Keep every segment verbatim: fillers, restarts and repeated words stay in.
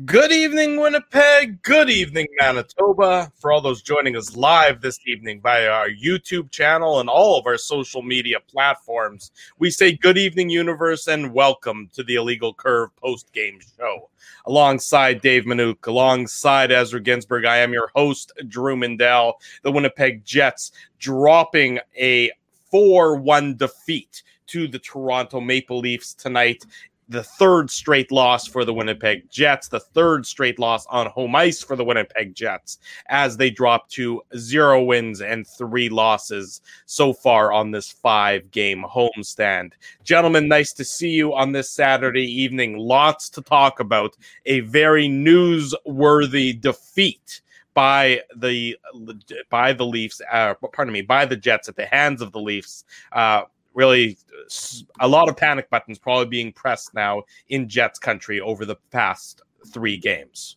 Good evening, Winnipeg. Good evening, Manitoba. For all those joining us live this evening via our YouTube channel and all of our social media platforms, we say good evening, universe, and welcome to the Illegal Curve post-game show. Alongside Dave Minuk, alongside Ezra Ginsburg, I am your host, Drew Mindell. The Winnipeg Jets dropping a four one defeat to the Toronto Maple Leafs tonight. The third straight loss for the Winnipeg Jets, the third straight loss on home ice for the Winnipeg Jets, as they drop to zero wins and three losses so far on this five-game homestand. Gentlemen, nice to see you on this Saturday evening. Lots to talk about. A very newsworthy defeat by the by the Leafs, uh, pardon me, by the Jets at the hands of the Leafs. Uh, Really, a lot of panic buttons probably being pressed now in Jets country over the past three games.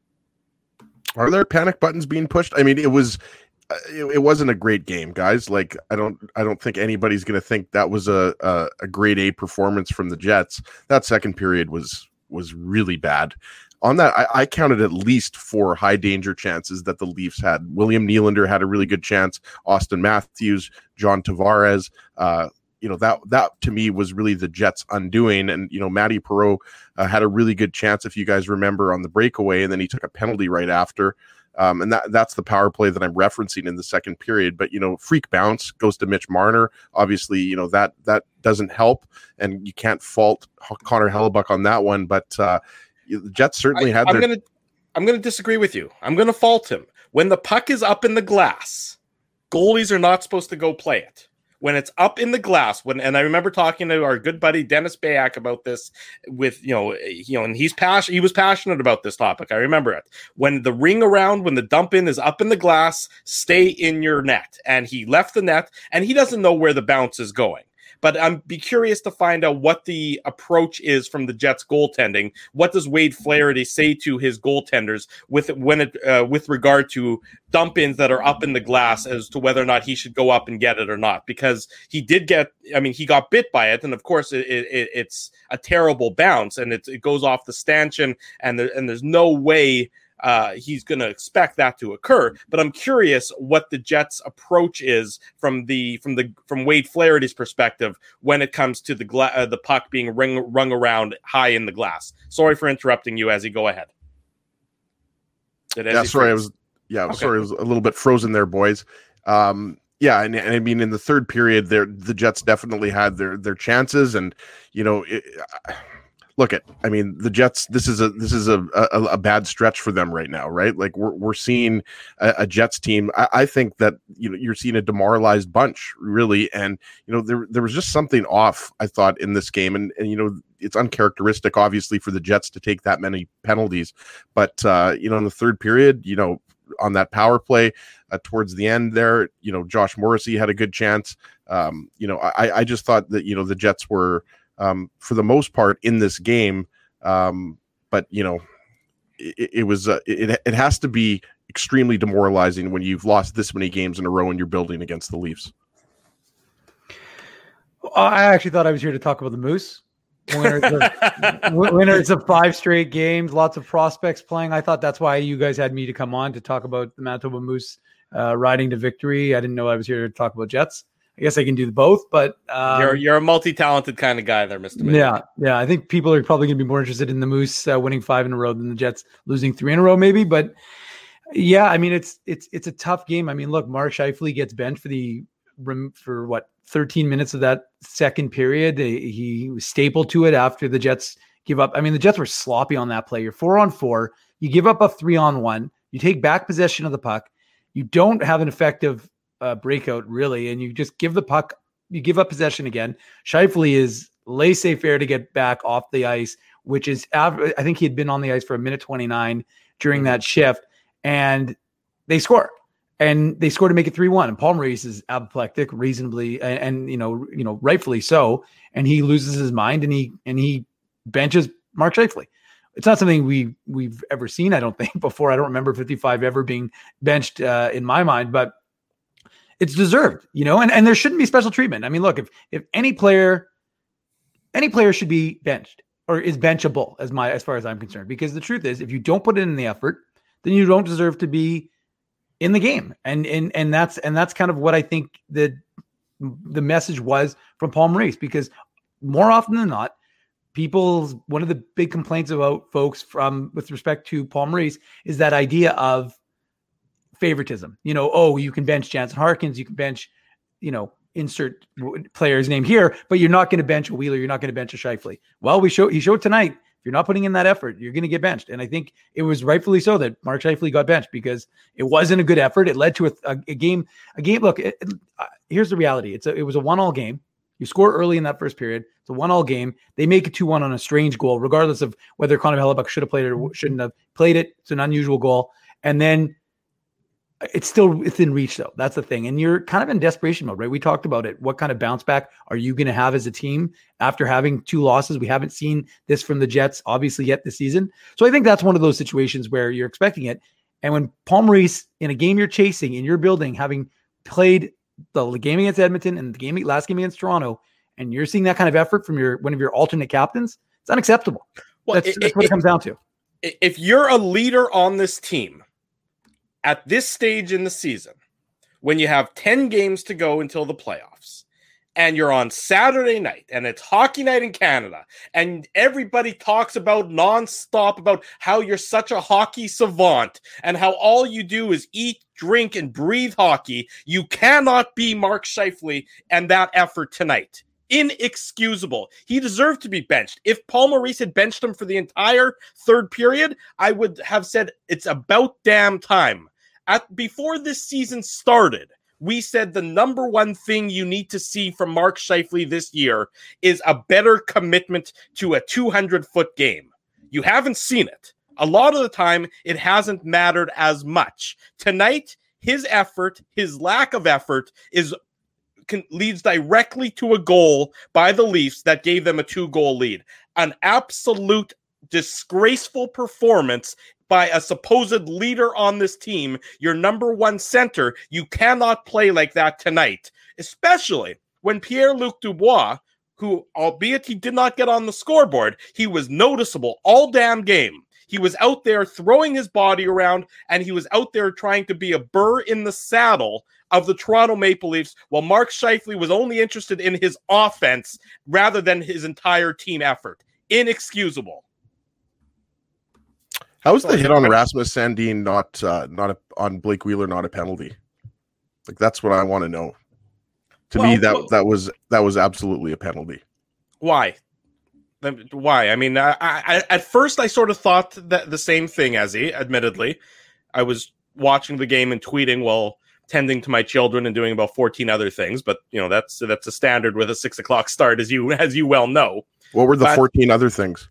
Are there panic buttons being pushed? I mean, it was, it, it wasn't a great game, guys. Like, I don't, I don't think anybody's going to think that was a, a a grade A performance from the Jets. That second period was was really bad. On that, I, I counted at least four high danger chances that the Leafs had. William Nylander had a really good chance. Austin Matthews, John Tavares. Uh, you know, that that to me was really the Jets' undoing. And, you know, Matty Perreault uh, had a really good chance, if you guys remember, on the breakaway, and then he took a penalty right after. Um, and that that's the power play that I'm referencing in the second period. But, you know, freak bounce goes to Mitch Marner. Obviously, you know, that that doesn't help, and you can't fault Connor Hellebuck on that one. But uh, the Jets certainly I, had I'm their... Gonna, I'm going to disagree with you. I'm going to fault him. When the puck is up in the glass, goalies are not supposed to go play it. When it's up in the glass, when and I remember talking to our good buddy Dennis Bayak about this, with you know, you know, and he's passionate. He was passionate about this topic. I remember it. When the ring around, when the dump in is up in the glass, stay in your net. And he left the net, and he doesn't know where the bounce is going. But I'm be curious to find out what the approach is from the Jets goaltending. What does Wade Flaherty say to his goaltenders with when it uh, with regard to dump ins that are up in the glass as to whether or not he should go up and get it or not? Because he did get, I mean, he got bit by it, and of course it, it, it's a terrible bounce, and it, it goes off the stanchion, and there, and there's no way Uh, he's going to expect that to occur. But I'm curious what the Jets' approach is from the from the from Wade Flaherty's perspective when it comes to the gla- uh, the puck being ring, rung around high in the glass. Sorry for interrupting you, as you go ahead. Did yeah, sorry, I was yeah, okay. sorry, I was a little bit frozen there, boys. Um, yeah, and, and I mean, in the third period, there the Jets definitely had their their chances, and you know. It, uh, Look at, I mean, the Jets. This is a this is a, a, a bad stretch for them right now, right? Like we're we're seeing a, a Jets team. I, I think that you know you're seeing a demoralized bunch, really, and you know there there was just something off. I thought in this game, and and you know it's uncharacteristic, obviously, for the Jets to take that many penalties, but uh, you know in the third period, you know on that power play uh, towards the end there, you know Josh Morrissey had a good chance. Um, you know I I just thought that you know the Jets were. Um, for the most part in this game. Um, but, you know, it, it was, uh, it, it has to be extremely demoralizing when you've lost this many games in a row and you're building against the Leafs. I actually thought I was here to talk about the Moose. Winners of, winners of five straight games, lots of prospects playing. I thought that's why you guys had me to come on to talk about the Manitoba Moose uh, riding to victory. I didn't know I was here to talk about Jets. I guess I can do both, but um, you're you're a multi-talented kind of guy there, Mister Minnick. Yeah, yeah. I think people are probably going to be more interested in the Moose uh, winning five in a row than the Jets losing three in a row, maybe. But yeah, I mean, it's it's it's a tough game. I mean, look, Mark Scheifele gets benched for the for what thirteen minutes of that second period. He was stapled to it after the Jets give up. I mean, the Jets were sloppy on that play. You're four on four. You give up a three on one. You take back possession of the puck. You don't have an effective Uh, breakout really, and you just give the puck, you give up possession again. Scheifele is laissez-faire to get back off the ice, which is, I think he had been on the ice for a minute twenty-nine during that shift, and they score, and they score to make it three one. And Paul Maurice is apoplectic, reasonably, and, and you know, you know, rightfully so, and he loses his mind, and he and he benches Mark Scheifele. It's not something we we've ever seen, I don't think, before. I don't remember fifty-five ever being benched uh, in my mind, but it's deserved, you know, and, and there shouldn't be special treatment. I mean, look, if if any player, any player should be benched. or is benchable as my as far as I'm concerned. Because the truth is, if you don't put in the effort, then you don't deserve to be in the game. And and and that's and that's kind of what I think the the message was from Paul Maurice. Because more often than not, people's one of the big complaints about folks from with respect to Paul Maurice is that idea of favoritism. You know, oh, you can bench Jansen Harkins, you can bench, you know, insert player's name here, but you're not going to bench a Wheeler, you're not going to bench a Scheifele. Well, we show he showed tonight, if you're not putting in that effort, you're going to get benched. And I think it was rightfully so that Mark Scheifele got benched, because it wasn't a good effort. It led to a, a, a game, a game. Look, it, it, uh, here's the reality. It's a, it was a one-all game. You score early in that first period. It's a one-all game. They make it two one on a strange goal, regardless of whether Connor Hellebuyck should have played it or shouldn't have played it. It's an unusual goal. And then it's still within reach, though. That's the thing. And you're kind of in desperation mode, right? We talked about it. What kind of bounce back are you going to have as a team after having two losses? We haven't seen this from the Jets, obviously, yet this season. So I think that's one of those situations where you're expecting it. And when Paul Maurice, in a game you're chasing, in your building, having played the game against Edmonton and the game last game against Toronto, and you're seeing that kind of effort from your one of your alternate captains, it's unacceptable. Well, that's, it, that's what it, it comes down to. If you're a leader on this team, at this stage in the season, when you have ten games to go until the playoffs, and you're on Saturday night, and it's hockey night in Canada, and everybody talks about nonstop about how you're such a hockey savant, and how all you do is eat, drink, and breathe hockey, you cannot be Mark Scheifele and that effort tonight. Inexcusable. He deserved to be benched. If Paul Maurice had benched him for the entire third period, I would have said it's about damn time. At before this season started, we said the number one thing you need to see from Mark Scheifele this year is a better commitment to a two hundred foot game. You haven't seen it. A lot of the time, it hasn't mattered as much. Tonight, his effort, his lack of effort, is can, leads directly to a goal by the Leafs that gave them a two-goal lead. An absolute disgraceful performance by a supposed leader on this team, your number one center. You cannot play like that tonight, especially when Pierre-Luc Dubois, who, albeit he did not get on the scoreboard, he was noticeable all damn game. He was out there throwing his body around, and he was out there trying to be a burr in the saddle of the Toronto Maple Leafs, while Mark Scheifele was only interested in his offense rather than his entire team effort. Inexcusable. How is the hit on Rasmus Sandin not uh, not a, on Blake Wheeler not a penalty? Like, that's what I want to know. To well, me, that well, that was that was absolutely a penalty. Why? Why? I mean, I, I, at first I sort of thought that the same thing as he. Admittedly, I was watching the game and tweeting while tending to my children and doing about fourteen other things. But you know, that's that's a standard with a six o'clock start, as you as you well know. What were the but, fourteen other things?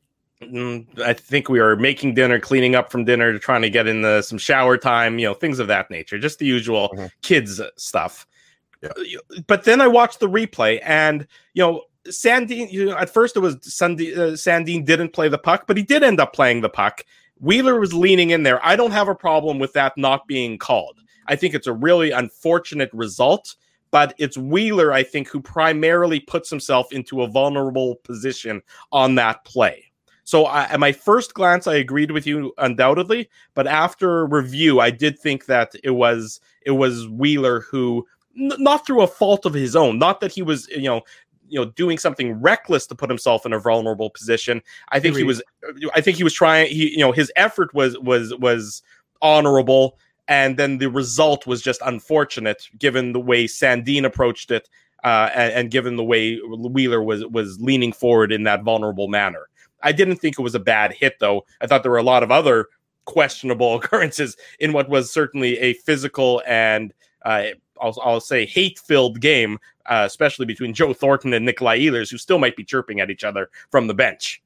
I think we were making dinner, cleaning up from dinner, trying to get in the, some shower time, you know, things of that nature, just the usual mm-hmm. kids stuff. Yeah. But then I watched the replay, and, you know, Sandin, you know, at first it was Sandin, uh, Sandin didn't play the puck, but he did end up playing the puck. Wheeler was leaning in there. I don't have a problem with that not being called. I think it's a really unfortunate result, but it's Wheeler, I think, who primarily puts himself into a vulnerable position on that play. So I, at my first glance, I agreed with you undoubtedly, but after review, I did think that it was it was Wheeler who, n- not through a fault of his own, not that he was, you know, you know, doing something reckless to put himself in a vulnerable position. I think he was, I think he was trying. He, you know, his effort was was was honorable, and then the result was just unfortunate, given the way Sandin approached it, uh, and, and given the way Wheeler was was leaning forward in that vulnerable manner. I didn't think it was a bad hit, though. I thought there were a lot of other questionable occurrences in what was certainly a physical and, uh, I'll, I'll say, hate-filled game, uh, especially between Joe Thornton and Nikolai Ehlers, who still might be chirping at each other from the bench.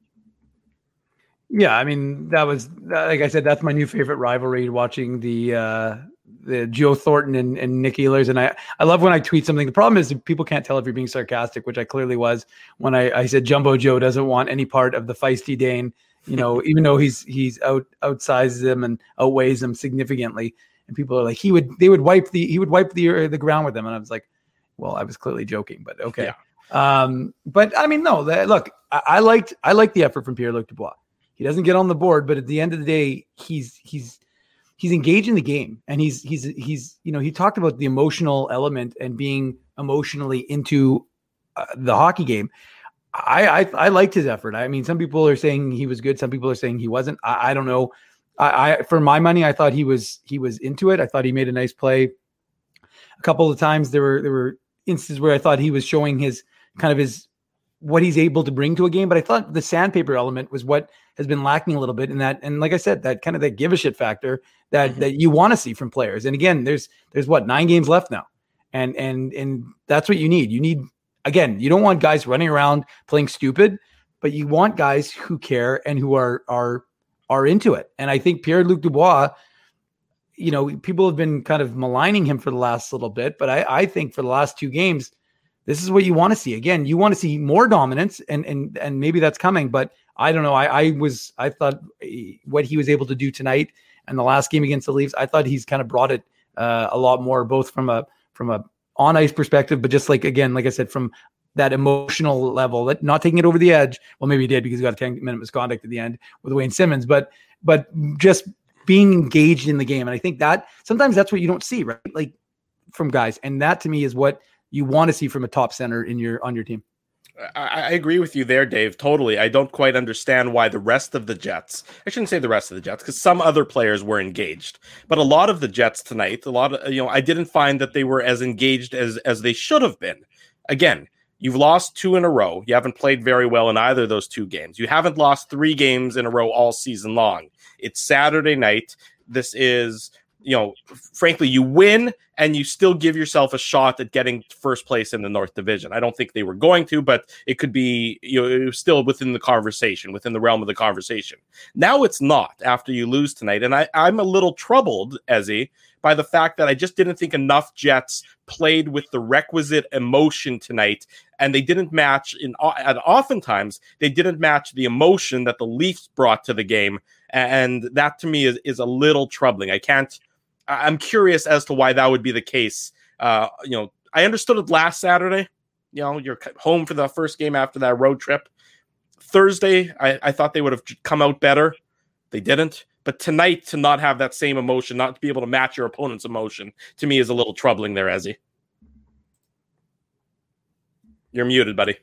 Yeah, I mean, that was, like I said, that's my new favorite rivalry, watching the uh, the Joe Thornton and, and Nick Ehlers. And I, I love when I tweet something. The problem is people can't tell if you're being sarcastic, which I clearly was when I, I said Jumbo Joe doesn't want any part of the feisty Dane, you know, even though he's he's out outsizes him and outweighs them significantly. And people are like, he would they would wipe the he would wipe the the ground with them. And I was like, well, I was clearly joking, but okay. Yeah. Um, but I mean, no, that, look, I, I liked, I liked the effort from Pierre-Luc Dubois. He doesn't get on the board, but at the end of the day, he's, he's, he's engaged in the game, and he's, he's, he's, you know, he talked about the emotional element and being emotionally into uh, the hockey game. I, I, I liked his effort. I mean, some people are saying he was good. Some people are saying he wasn't. I, I don't know. I, I, for my money, I thought he was, he was into it. I thought he made a nice play. A couple of times there were, there were instances where I thought he was showing his kind of his, what he's able to bring to a game. But I thought the sandpaper element was what has been lacking a little bit in that. And like I said, that kind of that give a shit factor that, mm-hmm. that you want to see from players. And again, there's, there's what, nine games left now. And, and, and that's what you need. You need, again, you don't want guys running around playing stupid, but you want guys who care and who are, are, are into it. And I think Pierre-Luc Dubois, you know, people have been kind of maligning him for the last little bit, but I, I think for the last two games, this is what you want to see. Again, you want to see more dominance, and and and maybe that's coming, but I don't know. I, I was I thought what he was able to do tonight and the last game against the Leafs, I thought he's kind of brought it uh, a lot more, both from a from a on ice perspective, but just like again, like I said, from that emotional level, that not taking it over the edge. Well, maybe he did because he got a ten minute misconduct at the end with Wayne Simmons, but but just being engaged in the game. And I think that sometimes that's what you don't see, right? Like from guys. And that to me is what you want to see from a top center in your, on your team. I, I agree with you there, Dave. Totally. I don't quite understand why the rest of the Jets, I shouldn't say the rest of the Jets, because some other players were engaged, but a lot of the Jets tonight, a lot of, you know, I didn't find that they were as engaged as, as they should have been. Again, you've lost two in a row. You haven't played very well in either of those two games. You haven't lost three games in a row all season long. It's Saturday night. This is, you know, frankly, you win and you still give yourself a shot at getting first place in the North Division. I don't think they were going to, but it could be, you know, it was still within the conversation, within the realm of the conversation. Now it's not after you lose tonight. And I, I'm a little troubled, Ezzy, by the fact that I just didn't think enough Jets played with the requisite emotion tonight, and they didn't match in and oftentimes they didn't match the emotion that the Leafs brought to the game, and that to me is, is a little troubling. I can't. I'm curious as to why that would be the case. Uh, you know, I understood it last Saturday. You know, you're home for the first game after that road trip. Thursday, I, I thought they would have come out better. They didn't. But tonight, to not have that same emotion, not to be able to match your opponent's emotion, to me is a little troubling there, Ezzy. You're muted, buddy.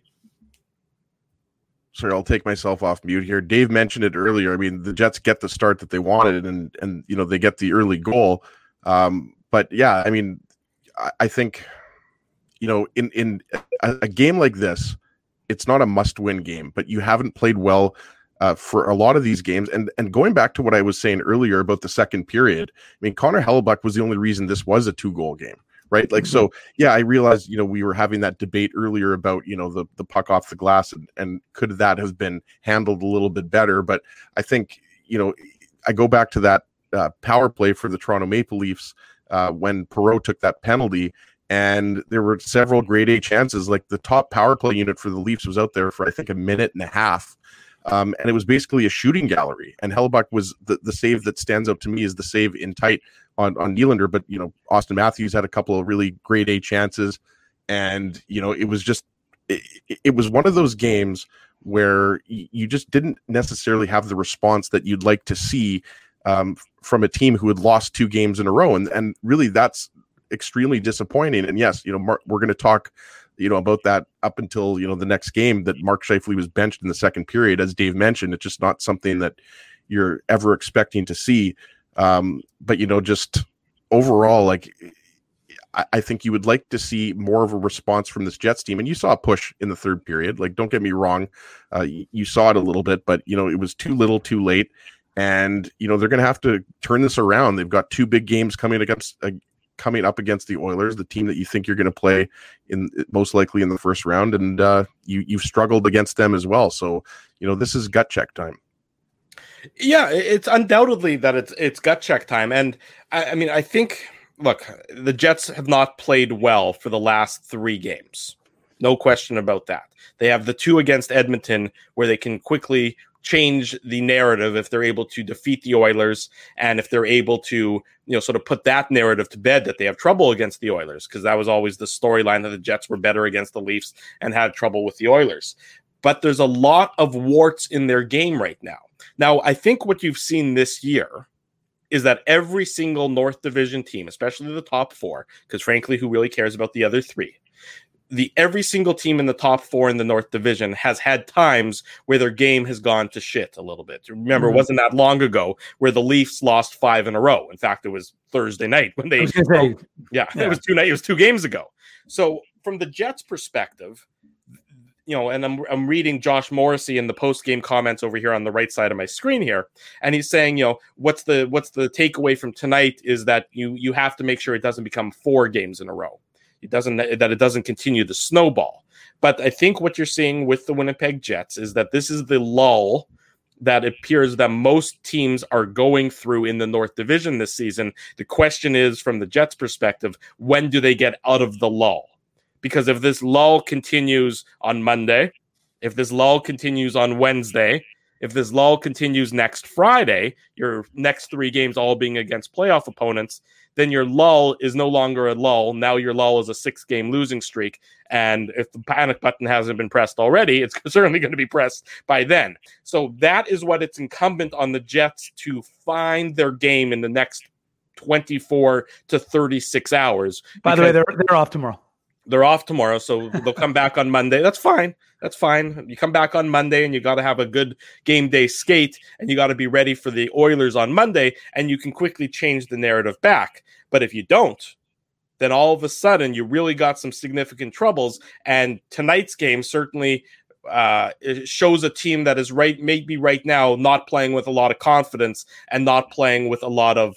Sorry, I'll take myself off mute here. Dave mentioned it earlier. I mean, the Jets get the start that they wanted, and and you know they get the early goal. Um, but yeah, I mean, I, I think you know in in a, a game like this, it's not a must-win game, but you haven't played well Uh, for a lot of these games. And and going back to what I was saying earlier about the second period, I mean, Connor Hellebuyck was the only reason this was a two-goal game, right? Like, mm-hmm. So, yeah, I realized, you know, we were having that debate earlier about, you know, the, the puck off the glass, and, and could that have been handled a little bit better? But I think, you know, I go back to that uh, power play for the Toronto Maple Leafs uh, when Perreault took that penalty, and there were several grade A chances. Like the top power play unit for the Leafs was out there for, I think, a minute and a half. Um, and it was basically a shooting gallery. And Hellebuyck was the, the save that stands out to me is the save in tight on, on Nylander. But, you know, Austin Matthews had a couple of really grade A chances. And, you know, it was just, it, it was one of those games where you just didn't necessarily have the response that you'd like to see um, from a team who had lost two games in a row. And, and really that's extremely disappointing. And yes, you know, Mark, we're going to talk you know, about that up until, you know, the next game that Mark Scheifele was benched in the second period. As Dave mentioned, it's just not something that you're ever expecting to see. Um, but, you know, just overall, like, I, I think you would like to see more of a response from this Jets team. And you saw a push in the third period. Like, don't get me wrong. Uh, you, you saw it a little bit, but, you know, it was too little, too late. And, you know, they're going to have to turn this around. They've got two big games coming against uh, coming up against the Oilers, the team that you think you're going to play in most likely in the first round. And uh, you, you've struggled against them as well. So, you know, this is gut check time. Yeah, it's undoubtedly that it's, it's gut check time. And I, I mean, I think, look, the Jets have not played well for the last three games. No question about that. They have the two against Edmonton where they can quickly change the narrative if they're able to defeat the Oilers, and if they're able to, you know, sort of put that narrative to bed that they have trouble against the Oilers, because that was always the storyline that the Jets were better against the Leafs and had trouble with the Oilers. But there's a lot of warts in their game right now. Now, I think what you've seen this year is that every single North Division team, especially the top four, because frankly, who really cares about the other three? The every single team in the top four in the North Division has had times where their game has gone to shit a little bit. Remember, mm-hmm. it wasn't that long ago where the Leafs lost five in a row. In fact, it was Thursday night when they, say, oh, yeah, yeah, it was two night, it was two games ago. So from the Jets' perspective, you know, and I'm I'm reading Josh Morrissey in the post game comments over here on the right side of my screen here, and he's saying, you know, what's the what's the takeaway from tonight is that you you have to make sure it doesn't become four games in a row. It doesn't that it doesn't continue the snowball. But I think what you're seeing with the Winnipeg Jets is that this is the lull that appears that most teams are going through in the North Division this season. The question is, from the Jets' perspective, when do they get out of the lull? Because if this lull continues on Monday, if this lull continues on Wednesday, if this lull continues next Friday, your next three games all being against playoff opponents, then your lull is no longer a lull. Now your lull is a six-game losing streak. And if the panic button hasn't been pressed already, it's certainly going to be pressed by then. So that is what it's incumbent on the Jets to find their game in the next twenty-four to thirty-six hours. By the way, they're they're off tomorrow. They're off tomorrow, so they'll come back on Monday. That's fine. That's fine. You come back on Monday, and you got to have a good game day skate, and you got to be ready for the Oilers on Monday, and you can quickly change the narrative back. But if you don't, then all of a sudden you really got some significant troubles. And tonight's game certainly uh, it shows a team that is right, maybe right now, not playing with a lot of confidence and not playing with a lot of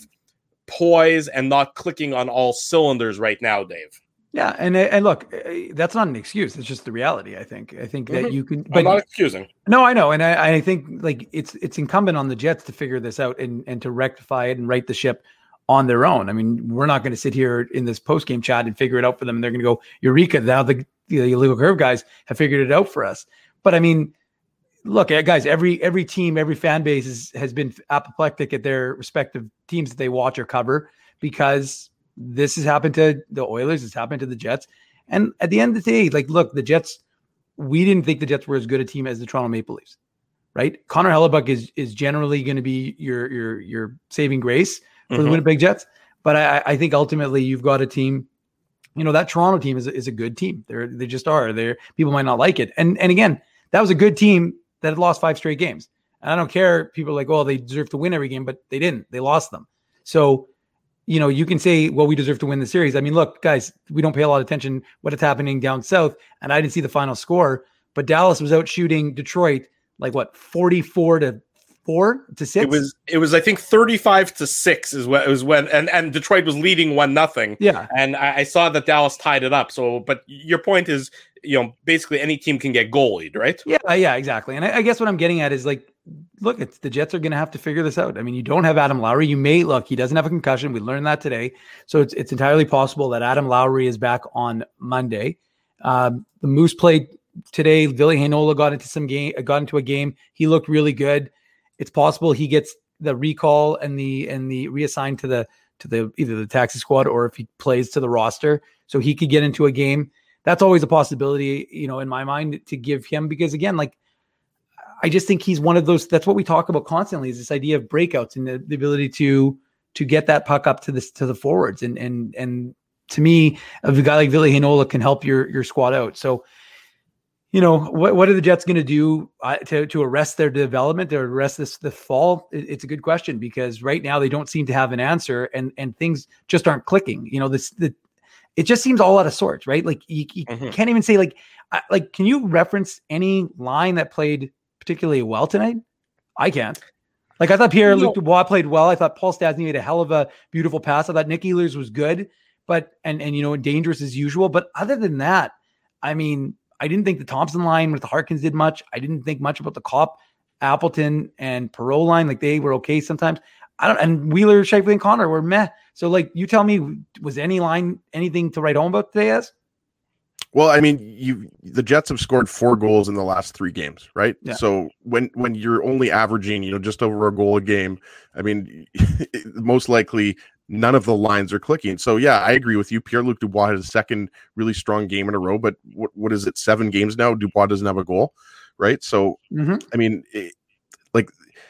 poise and not clicking on all cylinders right now, Dave. Yeah, and and look, that's not an excuse. It's just the reality. I think. I think that mm-hmm. you can. But I'm not excusing. No, I know, and I, I think like it's it's incumbent on the Jets to figure this out and and to rectify it and right the ship on their own. I mean, we're not going to sit here in this post game chat and figure it out for them. And they're going to go, Eureka! Now the the illegal curve guys have figured it out for us. But I mean, look, guys, every every team, every fan base is, has been apoplectic at their respective teams that they watch or cover because. This has happened to the Oilers. It's happened to the Jets. And at the end of the day, like, look, the Jets, we didn't think the Jets were as good a team as the Toronto Maple Leafs, right? Connor Hellebuck is is generally going to be your your your saving grace for mm-hmm. the Winnipeg Jets. But I, I think ultimately you've got a team, you know, that Toronto team is, is a good team. They're, they just are. They're, people might not like it. And, and again, that was a good team that had lost five straight games. And I don't care. People are like, oh, they deserve to win every game, but they didn't. They lost them. So, you know, you can say, well, we deserve to win the series. I mean, look, guys, we don't pay a lot of attention what is happening down south, and I didn't see the final score, but Dallas was out shooting Detroit like what, forty-four to four to six? It was, it was, I think thirty-five to six is what it was when, and, and Detroit was leading one nothing. Yeah. And I, I saw that Dallas tied it up. So, but your point is, you know, basically any team can get goalied, right? Yeah, yeah, exactly. And I, I guess what I'm getting at is like, look, it's the Jets are going to have to figure this out. I mean, you don't have Adam Lowry. You may look, he doesn't have a concussion. We learned that today. So it's it's entirely possible that Adam Lowry is back on Monday. Um, the Moose played today. Ville Heinola got into some game, got into a game. He looked really good. It's possible he gets the recall and the and the reassigned to the to the either the taxi squad or if he plays to the roster, so he could get into a game. That's always a possibility, you know, in my mind to give him, because again, like, I just think he's one of those, that's what we talk about constantly, is this idea of breakouts and the, the ability to, to get that puck up to this, to the forwards. And, and, and to me, a guy like Ville Heinola can help your, your squad out. So, you know, what, what are the Jets going to do uh, to, to arrest their development or arrest this, the fall? It, it's a good question, because right now they don't seem to have an answer, and, and things just aren't clicking. You know, this, the, it just seems all out of sorts, right? Like you, you mm-hmm. can't even say like, uh, like, can you reference any line that played particularly well tonight? I can't. Like, I thought Pierre-Luc Dubois played well. I thought Paul Stastny made a hell of a beautiful pass. I thought Nick Ehlers was good, but, and, and, you know, dangerous as usual. But other than that, I mean, I didn't think the Thompson line with the Harkins did much. I didn't think much about the Kopp, Appleton, and Perreault line. Like, they were okay sometimes. I don't, and Wheeler, Scheifele, and Connor were meh. So, like, you tell me, was any line anything to write home about today as? Well, I mean, you the Jets have scored four goals in the last three games, right? Yeah. So when when you're only averaging, you know, just over a goal a game, I mean, most likely none of the lines are clicking. So yeah, I agree with you. Pierre-Luc Dubois had a second really strong game in a row, but what what is it? Seven games now. Dubois doesn't have a goal, right? So mm-hmm. I mean, it, like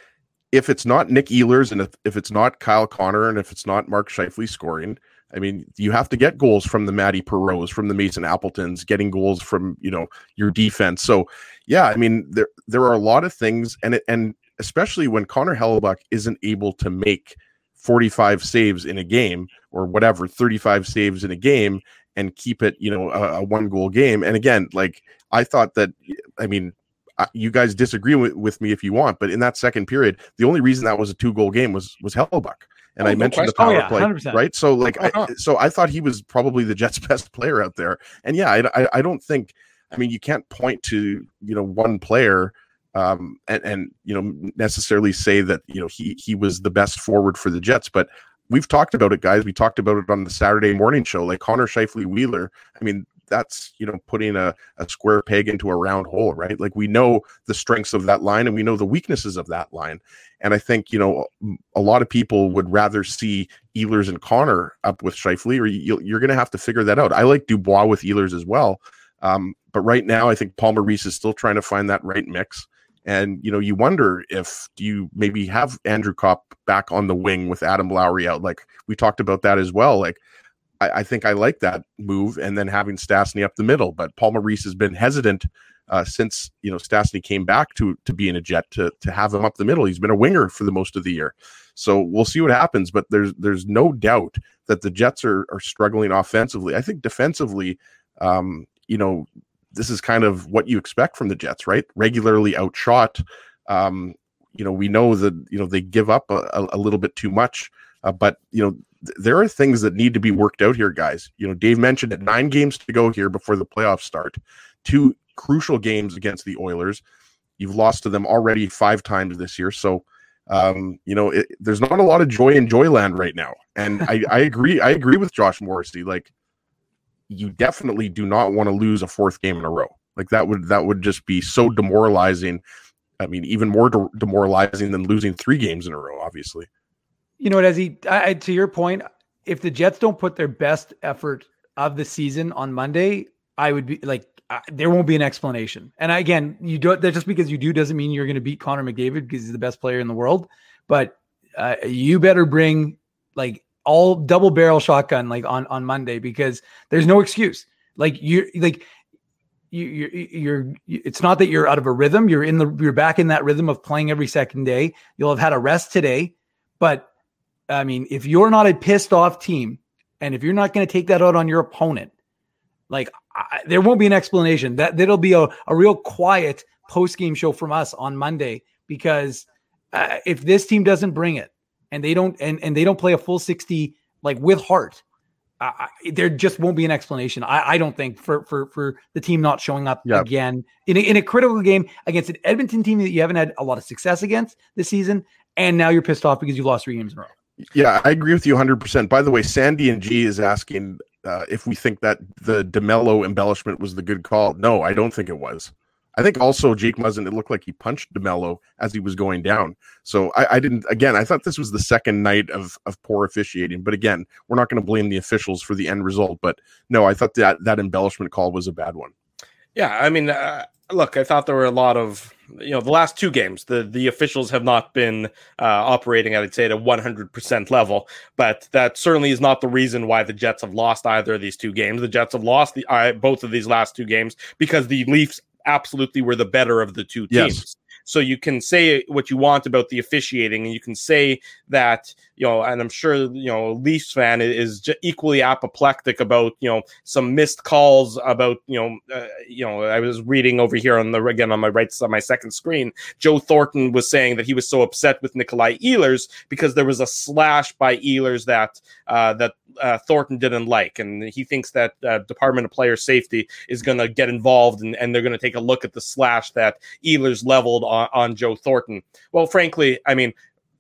if it's not Nick Ehlers and if, if it's not Kyle Connor and if it's not Mark Scheifele scoring, I mean, you have to get goals from the Matty Perreaults, from the Mason Appletons, getting goals from, you know, your defense. So, yeah, I mean, there there are a lot of things, and it, and especially when Connor Hellebuyck isn't able to make forty-five saves in a game or whatever, thirty-five saves in a game and keep it, you know, a, a one-goal game. And again, like, I thought that, I mean, you guys disagree with, with me if you want, but in that second period, the only reason that was a two-goal game was was Hellebuyck. And oh, I no mentioned question. the power oh, yeah, play, one hundred percent. Right? So, like, uh-huh. I, so I thought he was probably the Jets' best player out there. And yeah, I, I, I don't think, I mean, you can't point to, you know, one player um, and, and, you know, necessarily say that, you know, he, he was the best forward for the Jets. But we've talked about it, guys. We talked about it on the Saturday morning show. Like Connor Scheifele Wheeler, I mean, that's, you know, putting a, a square peg into a round hole, right? Like we know the strengths of that line and we know the weaknesses of that line. And I think, you know, a lot of people would rather see Ehlers and Connor up with Scheifele, or you, you're going to have to figure that out. I like Dubois with Ehlers as well. Um, but right now, I think Paul Maurice is still trying to find that right mix. And, you know, you wonder if do you maybe have Andrew Kopp back on the wing with Adam Lowry out. Like we talked about that as well. Like, I, I think I like that move, and then having Stastny up the middle. But Paul Maurice has been hesitant uh, since, you know, Stastny came back to to being a Jet to to have him up the middle. He's been a winger for the most of the year, so we'll see what happens. But there's there's no doubt that the Jets are are struggling offensively. I think defensively, um, you know, this is kind of what you expect from the Jets, right? Regularly outshot. Um, you know, we know that, you know, they give up a, a little bit too much, uh, but you know. There are things that need to be worked out here, guys. You know, Dave mentioned it, nine games to go here before the playoffs start. Two crucial games against the Oilers. You've lost to them already five times this year. So, um, you know, it, there's not a lot of joy in Joyland right now. And I, I agree. I agree with Josh Morrissey. Like, you definitely do not want to lose a fourth game in a row. Like that would that would just be so demoralizing. I mean, even more de- demoralizing than losing three games in a row, obviously. You know what, as he, I, to your point, if the Jets don't put their best effort of the season on Monday, I would be like, uh, there won't be an explanation. And again, you don't, that just because you do doesn't mean you're going to beat Connor McDavid because he's the best player in the world. But uh, you better bring like all double barrel shotgun like on, on Monday, because there's no excuse. Like you, like you, you're, you're, it's not that you're out of a rhythm. You're in the, you're back in that rhythm of playing every second day. You'll have had a rest today, but I mean, if you're not a pissed off team and if you're not going to take that out on your opponent, like I, there won't be an explanation. That that'll be a, a real quiet post-game show from us on Monday, because uh, if this team doesn't bring it and they don't, and, and they don't play a full sixty, like with heart, uh, there just won't be an explanation. I, I don't think for, for, for the team not showing up yep. again in a, in a critical game against an Edmonton team that you haven't had a lot of success against this season. And now you're pissed off because you lost three games in a row. Yeah, I agree with you one hundred percent. By the way, Sandy and G is asking uh, if we think that the DeMello embellishment was the good call. No, I don't think it was. I think also Jake Muzzin, it looked like he punched DeMello as he was going down. So I, I didn't, again, I thought this was the second night of, of poor officiating. But again, we're not going to blame the officials for the end result. But no, I thought that that embellishment call was a bad one. Yeah, I mean, uh, look, I thought there were a lot of, you know, the last two games, the, the officials have not been uh, operating, I'd say, at a one hundred percent level, but that certainly is not the reason why the Jets have lost either of these two games. The Jets have lost the uh, both of these last two games because the Leafs absolutely were the better of the two teams. Yes. So you can say what you want about the officiating, and you can say that, you know, and I'm sure, you know, a Leafs fan is just equally apoplectic about, you know, some missed calls about, you know, uh, you know, I was reading over here on the, again, on my right side, my second screen, Joe Thornton was saying that he was so upset with Nikolai Ehlers because there was a slash by Ehlers that, uh, that, Uh, Thornton didn't like, and he thinks that uh, Department of Player Safety is going to get involved, and, and they're going to take a look at the slash that Ehlers leveled on, on Joe Thornton. Well, frankly, I mean,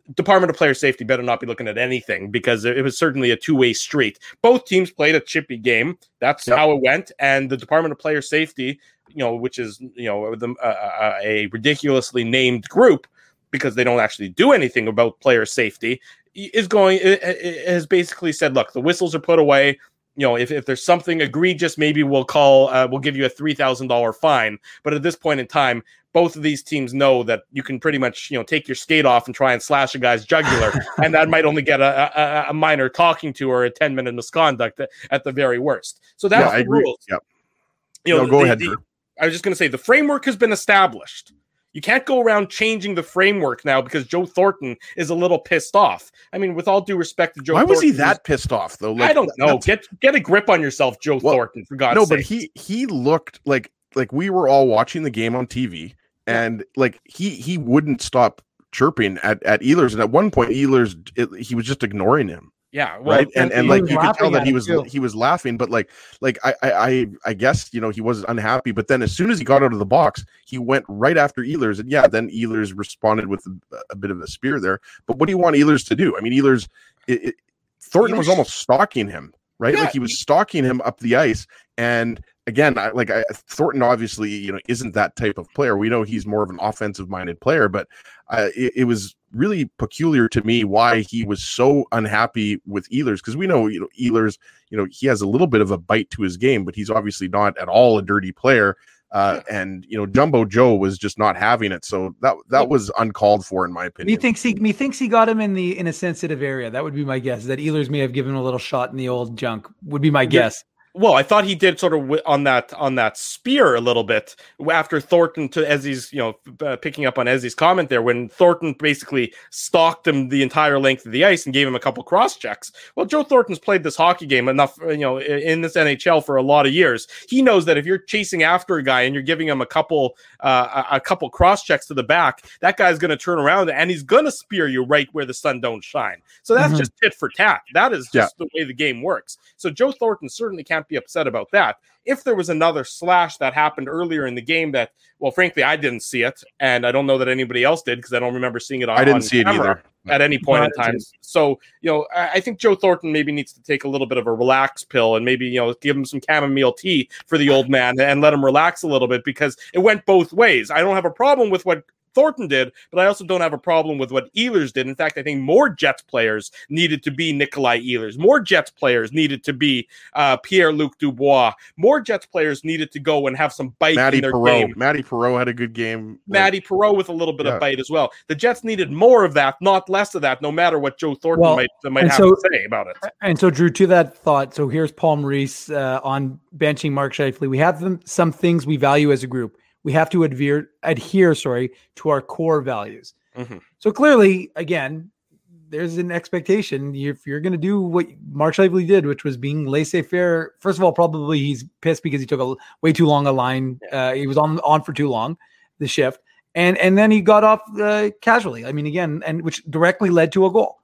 Department of Player Safety better not be looking at anything, because it was certainly a two-way street. Both teams played a chippy game. That's yep. how it went. And the Department of Player Safety, you know, which is, you know, the, uh, a ridiculously named group because they don't actually do anything about player safety, is going, it, it has basically said, look, the whistles are put away. You know, if, if there's something egregious, maybe we'll call, uh, we'll give you a three thousand dollars fine. But at this point in time, both of these teams know that you can pretty much, you know, take your skate off and try and slash a guy's jugular, and that might only get a, a, a minor talking to or a ten minute misconduct at, at the very worst. So that's yeah, the rules. Yep. You know, no, go the, ahead. The, I was just going to say the framework has been established. You can't go around changing the framework now because Joe Thornton is a little pissed off. I mean, with all due respect to Joe Why Thornton. was he that pissed off, though? Like, I don't know. Get get a grip on yourself, Joe well, Thornton, for God's sake. No, but he he looked like like we were all watching the game on T V, and like he he wouldn't stop chirping at, at Ehlers. And at one point, Ehlers, it, he was just ignoring him. Yeah, well, right, and and like you could tell that he was too. he was laughing, but like like I I I guess you know he was unhappy, but then as soon as he got out of the box, he went right after Ehlers, and yeah, then Ehlers responded with a, a bit of a spear there. But what do you want Ehlers to do? I mean, Ehlers, it, it, Thornton Ehlers, was almost stalking him, right? Yeah, like he was he, stalking him up the ice, and again, I, like I, Thornton obviously you know isn't that type of player. We know he's more of an offensive minded player, but uh, it, it was really peculiar to me why he was so unhappy with Ehlers, because we know, you know, Ehlers, you know, he has a little bit of a bite to his game, but he's obviously not at all a dirty player. Uh, yeah. And, you know, Jumbo Joe was just not having it. So that, that was uncalled for, in my opinion. Methinks he, methinks he got him in the, in a sensitive area. That would be my guess, that Ehlers may have given him a little shot in the old junk, would be my yeah. guess. Well, I thought he did sort of w- on that on that spear a little bit after Thornton, to Ezzy's, you know, uh, picking up on Ezzy's comment there, when Thornton basically stalked him the entire length of the ice and gave him a couple cross checks. Well, Joe Thornton's played this hockey game enough, you know, in this N H L for a lot of years. He knows that if you're chasing after a guy and you're giving him a couple uh, a couple cross checks to the back, that guy's going to turn around and he's going to spear you right where the sun don't shine. So that's mm-hmm. just tit for tat. That is just yeah. the way the game works. So Joe Thornton certainly can't be upset about that. If there was another slash that happened earlier in the game that, well, frankly, I didn't see it, and I don't know that anybody else did, because I don't remember seeing it on, I didn't on see it either at any point no, in time. So, you know, I think Joe Thornton maybe needs to take a little bit of a relax pill and maybe, you know, give him some chamomile tea for the old man and let him relax a little bit, because it went both ways. I don't have a problem with what Thornton did, but I also don't have a problem with what Ehlers did. In fact, I think more Jets players needed to be Nikolai Ehlers. More Jets players needed to be uh, Pierre-Luc Dubois. More Jets players needed to go and have some bite Matty in their Perreault. game. Matty Perreault had a good game. Matty like, Perreault with a little bit yeah. of bite as well. The Jets needed more of that, not less of that, no matter what Joe Thornton well, might, might have so, to say about it. And so, Drew, to that thought, so here's Paul Maurice uh, on benching Mark Scheifele. We have them, some things we value as a group. We have to adhere, adhere, sorry, to our core values. Mm-hmm. So clearly, again, there's an expectation. If you're going to do what Mark Scheifele did, which was being laissez-faire, first of all, probably he's pissed because he took a way too long a line. Uh, he was on on for too long, the shift, and and then he got off uh, casually. I mean, again, and which directly led to a goal.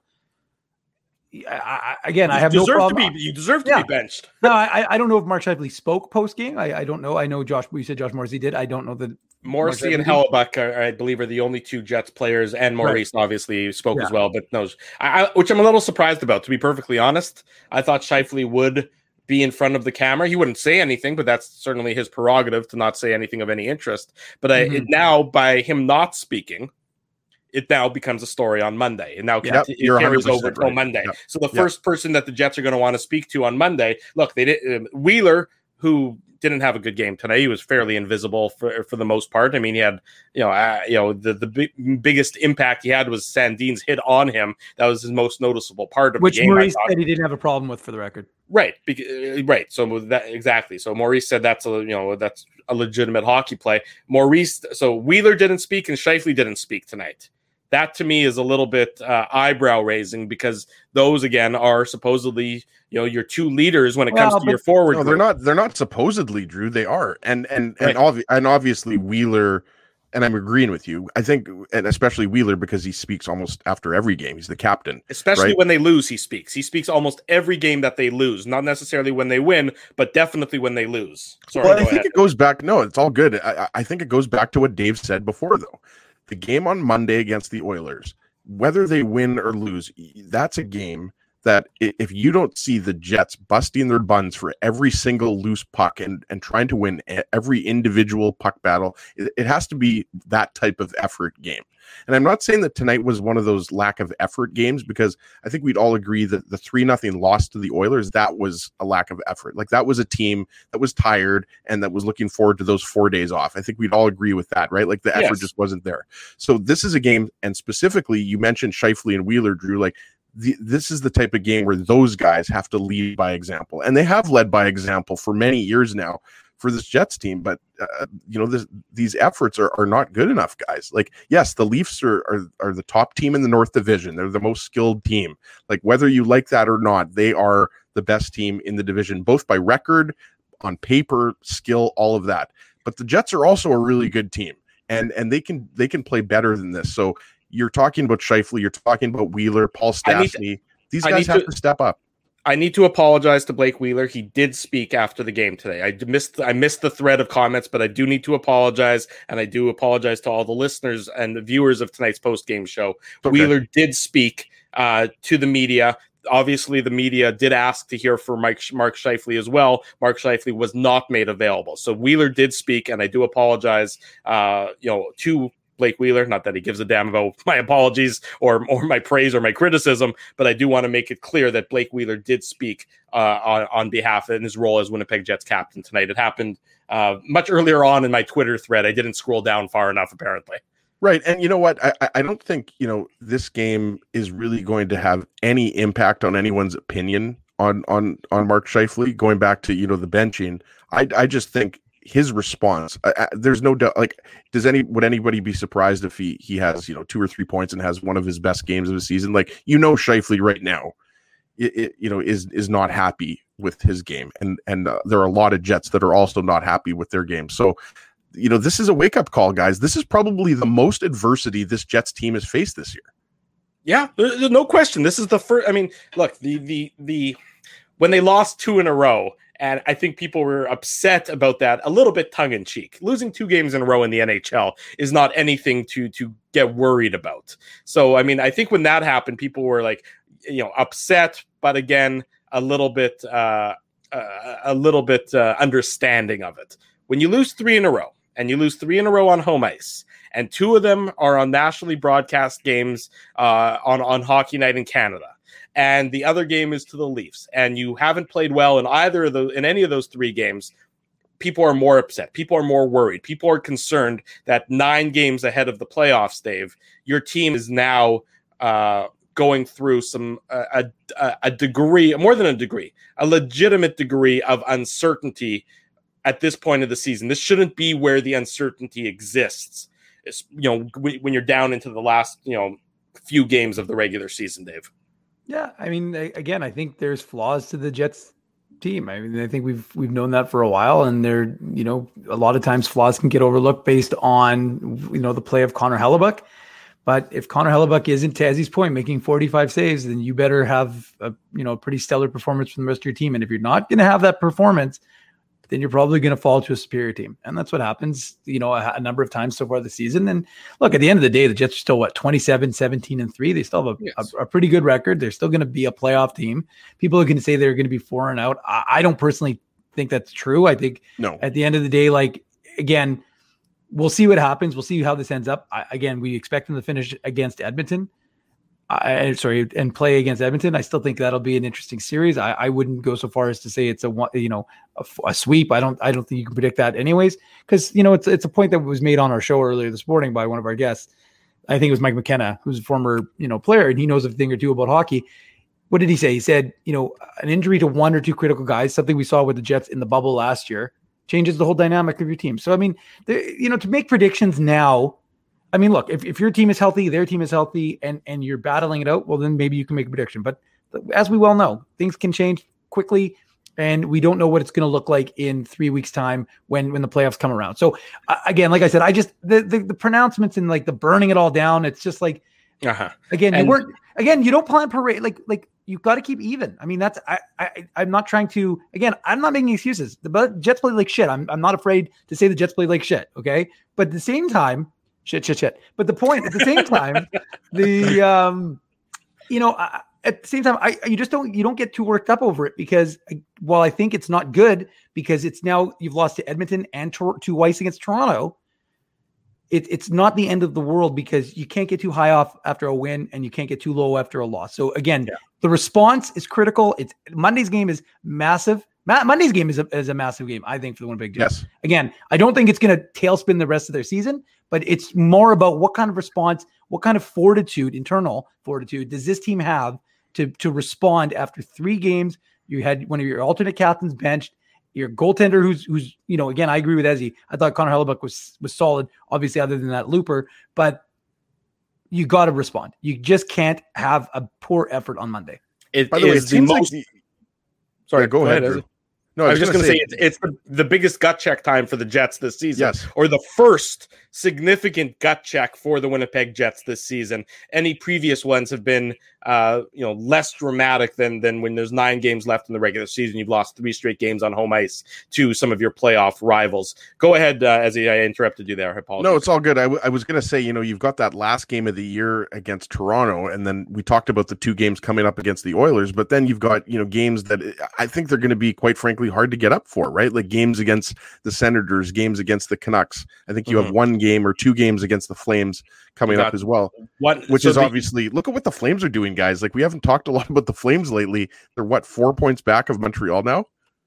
I, I, again, you I have no problem. To be, you deserve to yeah. be benched. No, I, I don't know if Mark Scheifele spoke post game. I, I don't know. I know Josh. We said Josh Morrissey did. I don't know that Morrissey and Hellebuck, are, I believe, are the only two Jets players, and Maurice right. obviously spoke yeah. as well. But no, I, I, which I'm a little surprised about. To be perfectly honest, I thought Scheifele would be in front of the camera. He wouldn't say anything, but that's certainly his prerogative to not say anything of any interest. But mm-hmm. I, it, now, by him not speaking, it now becomes a story on Monday. And now yep, it carries over until right. Monday. Yep. So the yep. first person that the Jets are going to want to speak to on Monday, look, they did uh, Wheeler, who didn't have a good game tonight. He was fairly invisible for, for the most part. I mean, he had, you know, uh, you know, the, the big, biggest impact he had was Sandin's hit on him. That was his most noticeable part of Which the game. Which Maurice said he didn't have a problem with, for the record. Right. Be- right. So that exactly. So Maurice said that's a, you know, that's a legitimate hockey play. Maurice. So Wheeler didn't speak and Scheifele didn't speak tonight. That to me is a little bit uh, eyebrow raising, because those again are supposedly, you know, your two leaders when it well, comes to your forward. No, they're not. They're not supposedly, Drew. They are, and and right. and, obvi- and obviously Wheeler. And I'm agreeing with you. I think, and especially Wheeler, because he speaks almost after every game. He's the captain. Especially right? when they lose, he speaks. He speaks almost every game that they lose. Not necessarily when they win, but definitely when they lose. Sorry, well, I go think ahead. it goes back. No, it's all good. I, I think it goes back to what Dave said before, though. The game on Monday against the Oilers, whether they win or lose, that's a game that if you don't see the Jets busting their buns for every single loose puck and, and trying to win every individual puck battle, it, it has to be that type of effort game. And I'm not saying that tonight was one of those lack of effort games, because I think we'd all agree that the three nothing loss to the Oilers, that was a lack of effort. Like, that was a team that was tired and that was looking forward to those four days off. I think we'd all agree with that, right? Like, the effort yes. just wasn't there. So this is a game, and specifically, you mentioned Scheifele and Wheeler, Drew, like, The, this is the type of game where those guys have to lead by example, and they have led by example for many years now for this Jets team. But uh, you know, this, these efforts are, are not good enough, guys. Like, yes, the Leafs are, are are the top team in the North Division. They're the most skilled team. Like, whether you like that or not, they are the best team in the division, both by record, on paper, skill, all of that. But the Jets are also a really good team, and and they can they can play better than this. So. You're talking about Scheifele, you're talking about Wheeler, Paul Stastny. These guys have to, to step up. I need to apologize to Blake Wheeler. He did speak after the game today. I missed I missed the thread of comments, but I do need to apologize, and I do apologize to all the listeners and the viewers of tonight's post-game show. Okay. Wheeler did speak uh, to the media. Obviously, the media did ask to hear from Mike, Mark Scheifele as well. Mark Scheifele was not made available. So Wheeler did speak, and I do apologize uh, you know, to Blake Wheeler, not that he gives a damn about my apologies or or my praise or my criticism, but I do want to make it clear that Blake Wheeler did speak uh, on, on behalf in his role as Winnipeg Jets captain tonight. It happened uh, much earlier on in my Twitter thread. I didn't scroll down far enough, apparently. Right. And you know what? I, I don't think, you know, this game is really going to have any impact on anyone's opinion on on on Mark Scheifele, going back to, you know, the benching. I, I just think his response, uh, there's no doubt. Like, does any would anybody be surprised if he he has, you know, two or three points and has one of his best games of the season? Like, you know, Scheifele right now, it, it, you know, is is not happy with his game, and and uh, there are a lot of Jets that are also not happy with their game. So, you know, this is a wake up call, guys. This is probably the most adversity this Jets team has faced this year. Yeah, there's no question. This is the first. I mean, look, the the the when they lost two in a row. And I think people were upset about that, a little bit tongue-in-cheek. Losing two games in a row in the N H L is not anything to to get worried about. So, I mean, I think when that happened, people were like, you know, upset, but again, a little bit, uh, uh, a little bit uh, understanding of it. When you lose three in a row, and you lose three in a row on home ice, and two of them are on nationally broadcast games uh, on on Hockey Night in Canada, and the other game is to the Leafs, and you haven't played well in either of those, in any of those three games, people are more upset. People are more worried. People are concerned that nine games ahead of the playoffs, Dave, your team is now uh, going through some uh, a, a degree, more than a degree, a legitimate degree of uncertainty at this point of the season. This shouldn't be where the uncertainty exists. It's, you know, when you're down into the last, you know, few games of the regular season, Dave. Yeah, I mean, again, I think there's flaws to the Jets team. I mean, I think we've we've known that for a while, and they're, you know, a lot of times flaws can get overlooked based on, you know, the play of Connor Hellebuyck. But if Connor Hellebuyck isn't, to Ezzy's point, making forty-five saves, then you better have a, you know, pretty stellar performance from the rest of your team. And if you're not going to have that performance, then you're probably going to fall to a superior team. And that's what happens, you know, a, a number of times so far this season. And look, at the end of the day, the Jets are still, what, twenty-seven, seventeen, and three. They still have a, yes. a, a pretty good record. They're still going to be a playoff team. People are going to say they're going to be four and out. I, I don't personally think that's true. I think no. At the end of the day, like, again, we'll see what happens. We'll see how this ends up. I, again, we expect them to finish against Edmonton. I, sorry, and play against Edmonton. I still think that'll be an interesting series. I, I wouldn't go so far as to say it's a one, you know, a, a sweep. I don't, I don't think you can predict that, anyways, because you know it's it's a point that was made on our show earlier this morning by one of our guests. I think it was Mike McKenna, who's a former, you know, player, and he knows a thing or two about hockey. What did he say? He said, you know, an injury to one or two critical guys, something we saw with the Jets in the bubble last year, changes the whole dynamic of your team. So I mean, you know, to make predictions now. I mean, look, if, if your team is healthy, their team is healthy, and, and you're battling it out, well, then maybe you can make a prediction. But as we well know, things can change quickly, and we don't know what it's going to look like in three weeks' time when, when the playoffs come around. So, uh, again, like I said, I just the, the the pronouncements and like the burning it all down, it's just like, uh-huh. again, and- you work again, you don't plan parade like like you've got to keep even. I mean, that's I, I I'm not trying to again, I'm not making excuses. The Jets play like shit. I'm I'm not afraid to say the Jets play like shit. Okay, but at the same time, Shit, shit, shit. But the point, at the same time, the, um, you know, I, at the same time, I you just don't, you don't get too worked up over it because while I think it's not good because it's now, you've lost to Edmonton and to, twice against Toronto, it, it's not the end of the world because you can't get too high off after a win and you can't get too low after a loss. So again, yeah. the response is critical. It's Monday's game is massive. Ma- Monday's game is a, is a massive game, I think, for the Winnipeg Jets. Yes. Again, I don't think it's going to tailspin the rest of their season, but it's more about what kind of response, what kind of fortitude, internal fortitude, does this team have to, to respond after three games? You had one of your alternate captains benched, your goaltender who's, who's you know, again, I agree with Ezzy. I thought Connor Hellebuyck was, was solid, obviously, other than that looper, but you got to respond. You just can't have a poor effort on Monday. It, By the way, it seems most... like... Sorry, yeah, go, go ahead, ahead No, I was, I was just going to say, say it's, it's the, the biggest gut check time for the Jets this season, yes. or the first significant gut check for the Winnipeg Jets this season. Any previous ones have been, uh, you know, less dramatic than than when there's nine games left in the regular season. You've lost three straight games on home ice to some of your playoff rivals. Go ahead, uh, as I interrupted you there. I apologize. No, it's all good. I, w- I was going to say, you know, you've got that last game of the year against Toronto, and then we talked about the two games coming up against the Oilers, but then you've got, you know, games that I think they're going to be, quite frankly, hard to get up for, right? Like games against the Senators, games against the Canucks. I think you mm-hmm. have one game or two games against the Flames coming up as well, what, which so is the, obviously, look at what the Flames are doing, guys. Like we haven't talked a lot about the Flames lately. They're what, four points back of Montreal now?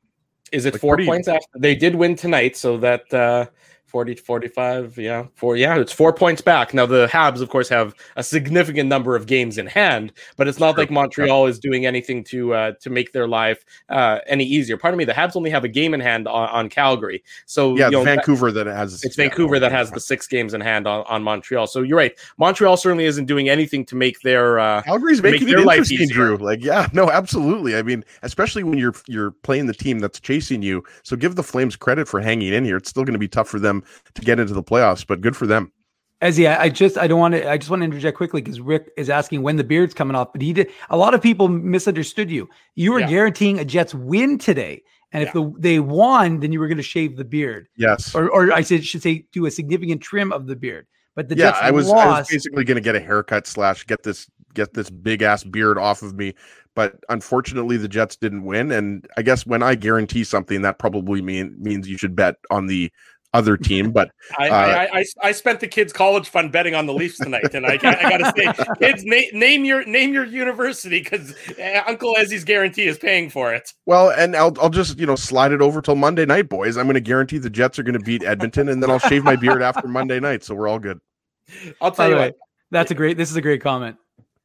Is it like four pretty... points after? They did win tonight, so that uh, forty to forty-five, yeah, four, yeah, it's four points back. Now the Habs, of course, have a significant number of games in hand, but it's not True. like Montreal yeah. is doing anything to uh, to make their life uh, any easier. Pardon me, the Habs only have a game in hand on, on Calgary, so yeah, you know, Vancouver that, that has it's yeah, Vancouver that has the six games in hand on, on Montreal. So you're right, Montreal certainly isn't doing anything to make their uh, Calgary's making make it interesting, Drew. Like, yeah, no, absolutely. I mean, especially when you're you're playing the team that's chasing you. So give the Flames credit for hanging in here. It's still going to be tough for them to get into the playoffs, but good for them. As yeah, I just I don't want to I just want to interject quickly because Rick is asking when the beard's coming off, but he did a lot of people misunderstood you. You were yeah. guaranteeing a Jets win today, and if yeah. the they won, then you were going to shave the beard. Yes, or or I said should say do a significant trim of the beard. But the yeah, Jets I was lost. I was basically going to get a haircut slash get this get this big ass beard off of me. But unfortunately, the Jets didn't win, and I guess when I guarantee something, that probably mean means you should bet on the other team. But I, uh, I, I I spent the kids' college fund betting on the Leafs tonight, and I, I got to say, kids, na- name your name your university because uh, Uncle Ezzy's guarantee is paying for it. Well, and I'll I'll just you know slide it over till Monday night, boys. I'm going to guarantee the Jets are going to beat Edmonton, and then I'll shave my beard after Monday night, so we're all good. I'll tell you what, that's a great. This is a great comment.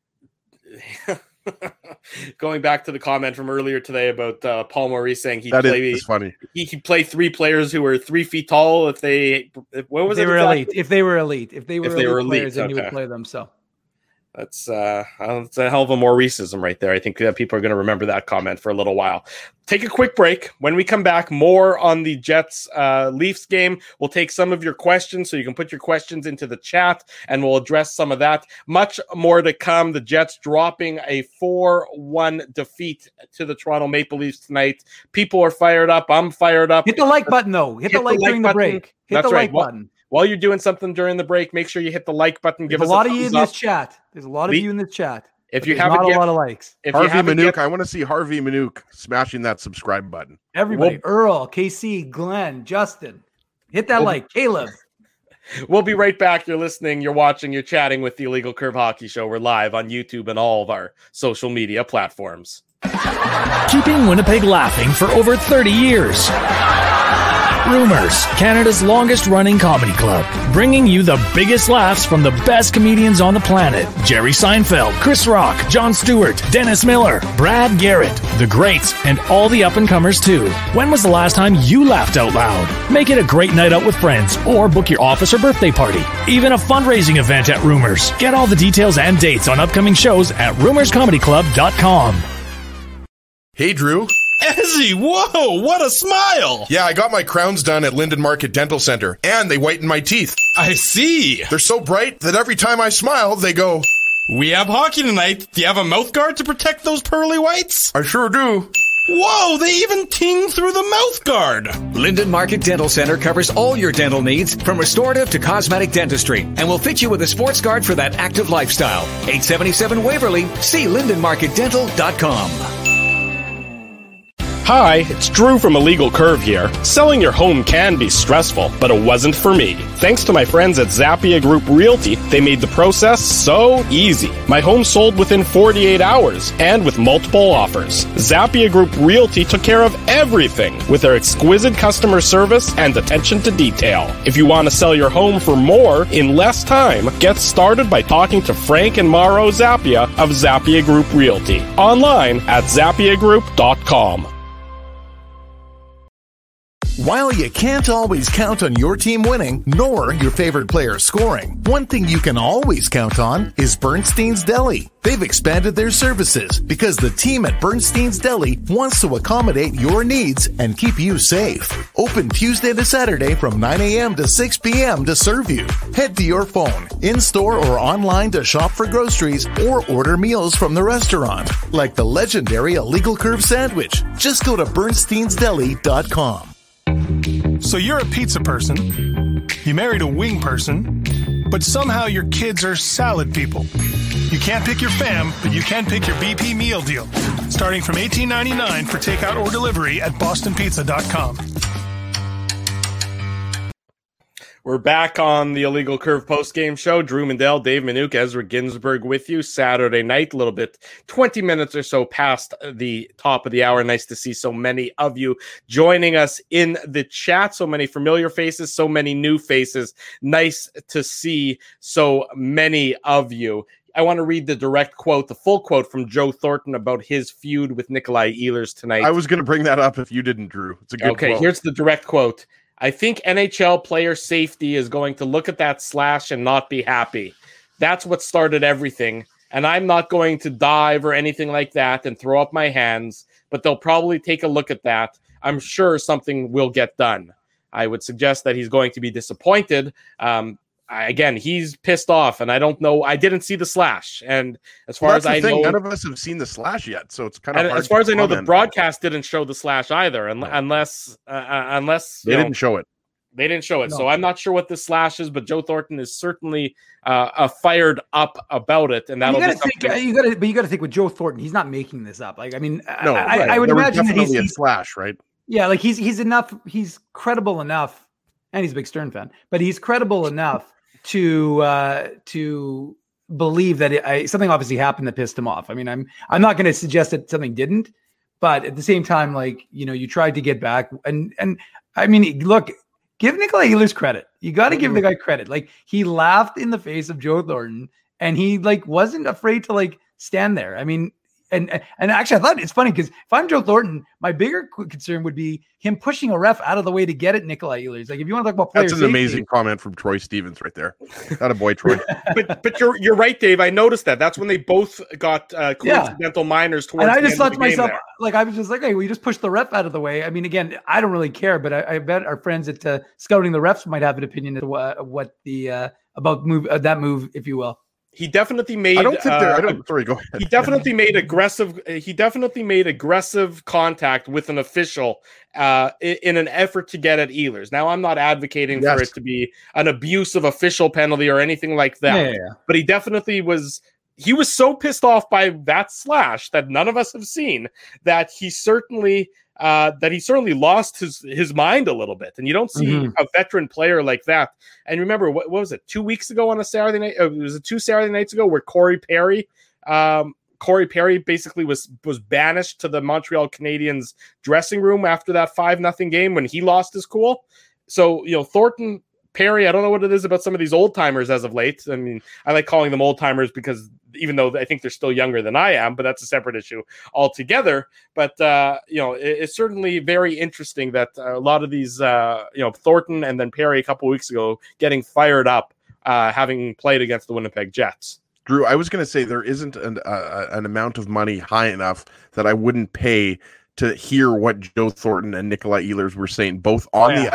Going back to the comment from earlier today about uh, Paul Maurice saying he that play, is funny. He could play three players who were three feet tall if they if, what was if it? They were exactly? elite. If they were elite. If they were if elite they were players, elite, then okay. you would play them. So that's uh, that's a hell of a Mauriceism right there. I think that people are going to remember that comment for a little while. Take a quick break. When we come back, more on the Jets uh, Leafs game. We'll take some of your questions, so you can put your questions into the chat, and we'll address some of that. Much more to come. The Jets dropping a four one defeat to the Toronto Maple Leafs tonight. People are fired up. I'm fired up. Hit the like button, though. Hit, hit the like the during like the break. Hit That's the right. like well, button. While you're doing something during the break, make sure you hit the like button. Give There's us a lot a of you in up. this chat. There's a lot of Le- you in this chat. If you haven't not get, a lot of likes. If Harvey you Manouk, get, I want to see Harvey Manouk smashing that subscribe button. Everybody, we'll, Earl, K C, Glenn, Justin, hit that we'll, like. Caleb. We'll be right back. You're listening, you're watching, you're chatting with the Illegal Curve Hockey Show. We're live on YouTube and all of our social media platforms. Keeping Winnipeg laughing for over thirty years. Rumors, Canada's longest-running comedy club, bringing you the biggest laughs from the best comedians on the planet. Jerry Seinfeld, Chris Rock, Jon Stewart, Dennis Miller, Brad Garrett, the greats, and all the up-and-comers too. When was the last time you laughed out loud? Make it a great night out with friends, or book your office or birthday party. Even a fundraising event at Rumors. Get all the details and dates on upcoming shows at rumors comedy club dot com. Hey, Drew. Ezzy, whoa, what a smile! Yeah, I got my crowns done at Linden Market Dental Center, and they whiten my teeth. I see. They're so bright that every time I smile, they go... We have hockey tonight. Do you have a mouth guard to protect those pearly whites? I sure do. Whoa, they even ting through the mouth guard. Linden Market Dental Center covers all your dental needs from restorative to cosmetic dentistry and will fit you with a sports guard for that active lifestyle. eight seventy-seven Waverly. See linden market dental dot com. Hi, it's Drew from Illegal Curve here. Selling your home can be stressful, but it wasn't for me. Thanks to my friends at Zappia Group Realty, they made the process so easy. My home sold within forty-eight hours and with multiple offers. Zappia Group Realty took care of everything with their exquisite customer service and attention to detail. If you want to sell your home for more in less time, get started by talking to Frank and Mauro Zappia of Zappia Group Realty. Online at zappia group dot com. While you can't always count on your team winning, nor your favorite player scoring, one thing you can always count on is Bernstein's Deli. They've expanded their services because the team at Bernstein's Deli wants to accommodate your needs and keep you safe. Open Tuesday to Saturday from nine a.m. to six p.m. to serve you. Head to your phone, in-store or online to shop for groceries or order meals from the restaurant, like the legendary Illegal Curve sandwich. Just go to bernsteins deli dot com. So you're a pizza person, you married a wing person, but somehow your kids are salad people. You can't pick your fam, but you can pick your B P meal deal, starting from eighteen ninety-nine for takeout or delivery at boston pizza dot com. We're back on the Illegal Curve post-game show. Drew Mandel, Dave Minuk, Ezra Ginsburg with you Saturday night, a little bit, twenty minutes or so past the top of the hour. Nice to see so many of you joining us in the chat. So many familiar faces, so many new faces. Nice to see so many of you. I want to read the direct quote, the full quote from Joe Thornton about his feud with Nikolai Ehlers tonight. I was going to bring that up if you didn't, Drew. It's a good okay, quote. Here's the direct quote. I think N H L player safety is going to look at that slash and not be happy. That's what started everything. And I'm not going to dive or anything like that and throw up my hands, but they'll probably take a look at that. I'm sure something will get done. I would suggest that he's going to be disappointed. Um, I, again, he's pissed off, and I don't know. I didn't see the slash. And as far well, as I thing. know, none of us have seen the slash yet, so it's kind of hard as far as I know, comment. the broadcast didn't show the slash either, unless uh, unless they you know, didn't show it. They didn't show it, No. so I'm not sure what the slash is. But Joe Thornton is certainly uh, uh, fired up about it, and that'll you be gotta think. something. You got to, but you got to think with Joe Thornton. He's not making this up. Like, I mean, No, I, right. I, I would there imagine that he's, a he's slash, right? yeah, like he's he's enough. He's credible enough, and he's a big Stern fan, but he's credible enough to uh, to believe that it, I, something obviously happened that pissed him off. I mean, I'm I'm not going to suggest that something didn't, but at the same time, like, you know, you tried to get back, and and I mean, look. Give Nikolai Ehlers credit. You got to give the guy credit. Like, he laughed in the face of Joe Thornton, and he like wasn't afraid to like stand there. I mean, and and actually, I thought it's funny because if I'm Joe Thornton, my bigger concern would be him pushing a ref out of the way to get at Nikolai Ehlers. Like, if you want to talk about player that's an safety, amazing comment from Troy Stevens right there. Not a boy, Troy. but but you're you're right, Dave. I noticed that. That's when they both got uh, coincidental yeah. minors towards. And I the just end thought of to the game myself, there. like, I was just like, hey, we just pushed the ref out of the way. I mean, again, I don't really care, but I, I bet our friends at uh, Scouting the Refs might have an opinion as to what, what the uh, about move uh, that move, if you will. He definitely made. I don't think they're. uh, I don't. Sorry, go ahead. He definitely made aggressive. He definitely made aggressive contact with an official uh, in, in an effort to get at Ehlers. Now, I'm not advocating Yes. for it to be an abusive official penalty or anything like that. Yeah, yeah, yeah. But he definitely was. He was so pissed off by that slash that none of us have seen that he certainly. Uh, that he certainly lost his his mind a little bit, and you don't see Mhm. a veteran player like that. And remember, what, what was it? Two weeks ago on a Saturday night, uh, was it two Saturday nights ago where Corey Perry, um, Corey Perry basically was was banished to the Montreal Canadiens dressing room after that five nothing game when he lost his cool. So you know, Thornton, Perry, I don't know what it is about some of these old timers as of late. I mean, I like calling them old timers because even though I think they're still younger than I am, but that's a separate issue altogether. But, uh, you know, it, it's certainly very interesting that uh, a lot of these, uh, you know, Thornton and then Perry a couple of weeks ago getting fired up, uh, having played against the Winnipeg Jets. Drew, I was going to say there isn't an, uh, an amount of money high enough that I wouldn't pay to hear what Joe Thornton and Nikolai Ehlers were saying, both on Oh, yeah. the ice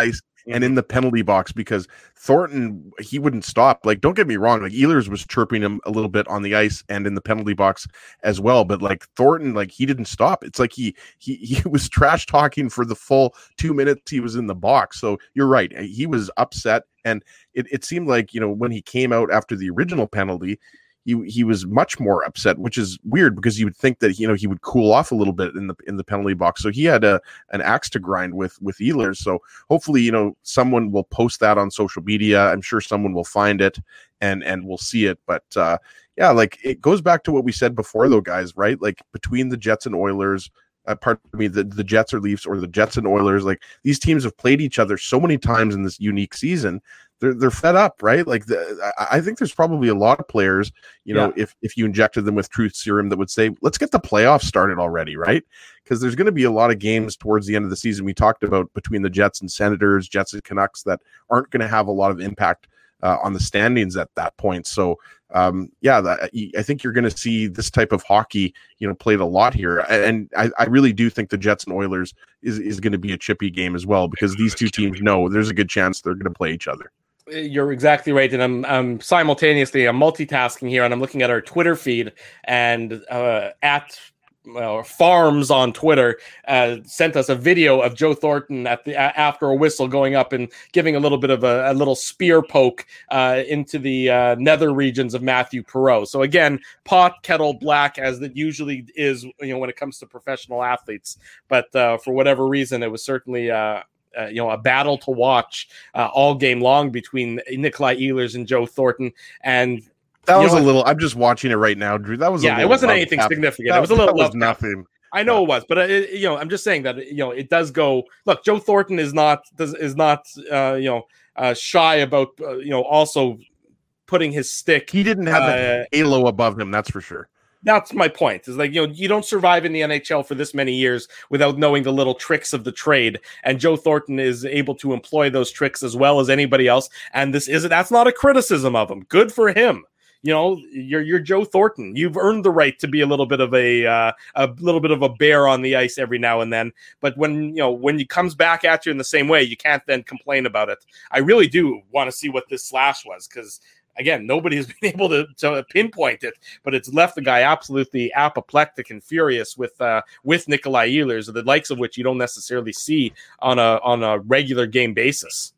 mm-hmm. and in the penalty box, because Thornton, he wouldn't stop. Like, don't get me wrong, like Ehlers was chirping him a little bit on the ice and in the penalty box as well, but like Thornton, like he didn't stop. It's like he he he was trash talking for the full two minutes he was in the box. So you're right, he was upset, and it, it seemed like, you know, when he came out after the original penalty, He, he was much more upset, which is weird because you would think that, you know, he would cool off a little bit in the in the penalty box. So he had a an axe to grind with with Ehlers. So hopefully, you know, someone will post that on social media. I'm sure someone will find it and and we'll see it. But uh, yeah, like it goes back to what we said before, though, guys. Right? Like between the Jets and Oilers, uh, pardon me, the the Jets or Leafs, or the Jets and Oilers, like these teams have played each other so many times in this unique season. They're they're fed up, right? Like the, I think there's probably a lot of players, you know, yeah. if if you injected them with truth serum, that would say, let's get the playoffs started already, right? Because there's going to be a lot of games towards the end of the season. We talked about between the Jets and Senators, Jets and Canucks, that aren't going to have a lot of impact uh, on the standings at that point. So um, yeah, that, I think you're going to see this type of hockey, you know, played a lot here. And I, I really do think the Jets and Oilers is, is going to be a chippy game as well, because these two teams know there's a good chance they're going to play each other. You're exactly right, and I'm, I'm simultaneously I'm multitasking here, and I'm looking at our Twitter feed, and uh, at well, Farms on Twitter uh, sent us a video of Joe Thornton at the uh, after a whistle going up and giving a little bit of a, a little spear poke uh, into the uh, nether regions of Matthew Perreault. So again, pot kettle black, as it usually is, you know, when it comes to professional athletes. But uh, for whatever reason, it was certainly. Uh, Uh, you know, a battle to watch uh, all game long between Nikolai Ehlers and Joe Thornton. And that was know, a little, I'm just watching it right now, Drew. That was, yeah, a it wasn't anything cap. significant. That, it was a little, that was nothing. I know yeah. it was, but uh, it, you know, I'm just saying that, you know, it does go, look, Joe Thornton is not, does, is not, uh, you know, uh, shy about, uh, you know, also putting his stick. He didn't have uh, a halo above him. That's for sure. That's my point. Is like, you know, you don't survive in the N H L for this many years without knowing the little tricks of the trade. And Joe Thornton is able to employ those tricks as well as anybody else. And this is that's not a criticism of him. Good for him. You know, you're you're Joe Thornton. You've earned the right to be a little bit of a uh, a little bit of a bear on the ice every now and then. But when you know when he comes back at you in the same way, you can't then complain about it. I really do want to see what this slash was, because. Again, nobody has been able to, to pinpoint it, but it's left the guy absolutely apoplectic and furious with uh, with Nikolai Ehlers, the likes of which you don't necessarily see on a on a regular game basis.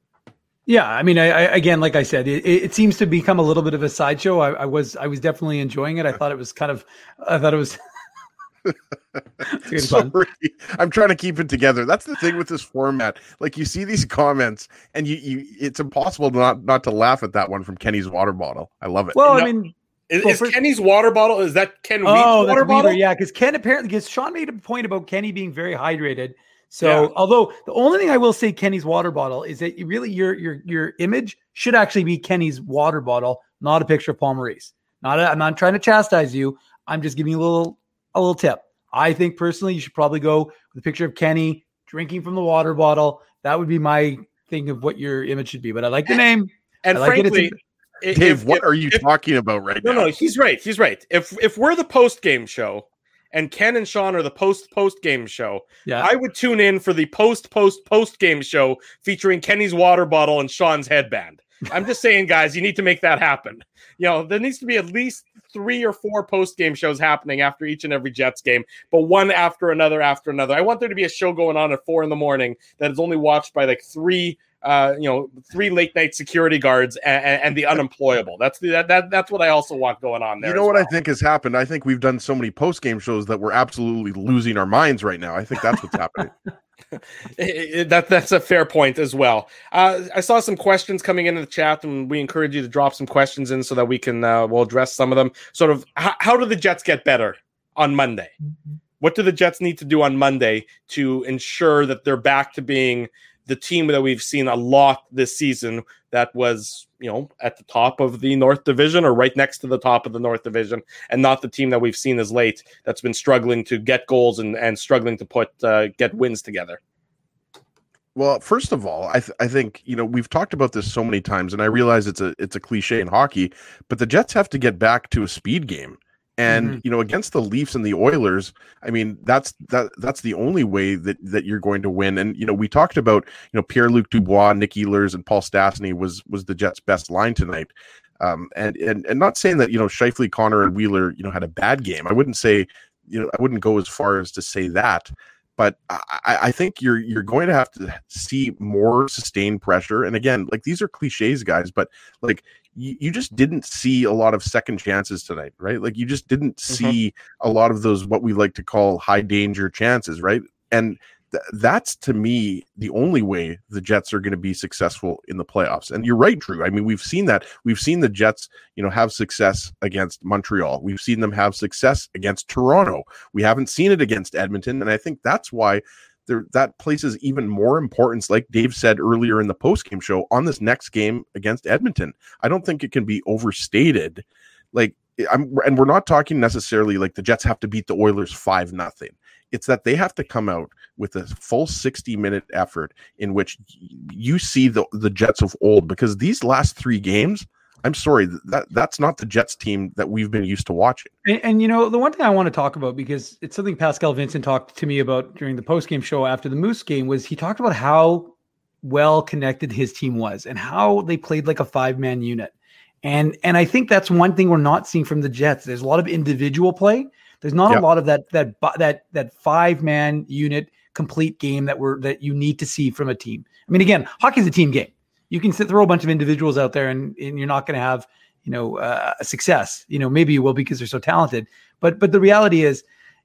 Yeah, I mean, I, I again, like I said, it, it seems to become a little bit of a sideshow. I, I was I was definitely enjoying it. I thought it was kind of, I thought it was. Sorry, I'm trying to keep it together. That's the thing with this format. Like, you see these comments, and you, you it's impossible not not to laugh at that one from Kenny's water bottle. I love it. Well, no, I mean, is, well, is first, Kenny's water bottle? Is that Ken? Oh, Wheat's water that's bottle? Weaver, yeah, because Ken apparently, because Sean made a point about Kenny being very hydrated. So, yeah. although the only thing I will say, Kenny's water bottle, is that you really your your your image should actually be Kenny's water bottle, not a picture of Paul Maurice. Not, a, I'm not trying to chastise you. I'm just giving you a little a little tip. I think personally you should probably go with a picture of Kenny drinking from the water bottle. That would be my thing of what your image should be. But I like the name. And like frankly, it. Dave, if, what if, are you if, talking about right no, now? No, no, he's right. He's right. If if we're the post game show and Ken and Sean are the post post game show, yeah. I would tune in for the post post post game show featuring Kenny's water bottle and Sean's headband. I'm just saying, guys, you need to make that happen. You know, there needs to be at least three or four post-game shows happening after each and every Jets game, but one after another after another. I want there to be a show going on at four in the morning that is only watched by like three, uh, you know, three late-night security guards and, and the unemployable. That's the that, that that's what I also want going on there. You know what well. I think has happened? I think we've done so many post-game shows that we're absolutely losing our minds right now. I think that's what's happening. that that's a fair point as well. Uh, I saw some questions coming into the chat, and we encourage you to drop some questions in so that we can uh, we'll address some of them. Sort of, how, how do the Jets get better on Monday? What do the Jets need to do on Monday to ensure that they're back to being the team that we've seen a lot this season, that was, you know, at the top of the North Division or right next to the top of the North Division, and not the team that we've seen as late that's been struggling to get goals and, and struggling to put uh, get wins together? Well, first of all, I th- I think, you know, we've talked about this so many times, and I realize it's a it's a cliche in hockey, but the Jets have to get back to a speed game. And Mhm. you know, against the Leafs and the Oilers, I mean, that's that that's the only way that that you're going to win. And you know, we talked about, you know, Pierre-Luc Dubois, Nick Ehlers, and Paul Stastny was was the Jets' best line tonight. Um, and and and not saying that, you know, Scheifele, Connor, and Wheeler, you know, had a bad game. I wouldn't say, you know, I wouldn't go as far as to say that. But I, I think you're you're going to have to see more sustained pressure. And again, like, these are cliches, guys, but like, you, you just didn't see a lot of second chances tonight, right? Like, you just didn't see mm-hmm. a lot of those, what we like to call high danger chances, right? And th- that's, to me, the only way the Jets are going to be successful in the playoffs. And you're right, Drew. I mean, we've seen that. We've seen the Jets, you know, have success against Montreal. We've seen them have success against Toronto. We haven't seen it against Edmonton. And I think that's why there, that places even more importance, like Dave said earlier in the postgame show, on this next game against Edmonton. I don't think it can be overstated. Like, I'm, and we're not talking necessarily like the Jets have to beat the Oilers five nothing. It's that they have to come out with a full sixty minute effort in which you see the, the Jets of old, because these last three games, I'm sorry, that that's not the Jets team that we've been used to watching. And, and you know, the one thing I want to talk about, because it's something Pascal Vincent talked to me about during the postgame show after the Moose game, was he talked about how well connected his team was and how they played like a five man unit. And and I think that's one thing we're not seeing from the Jets. There's a lot of individual play. There's not yep. a lot of that that that that five man unit complete game that we're that you need to see from a team. I mean, again, hockey's a team game. You can sit, throw a bunch of individuals out there, and, and you're not going to have, you know, uh, a success. You know, maybe you will because they're so talented. But but the reality is,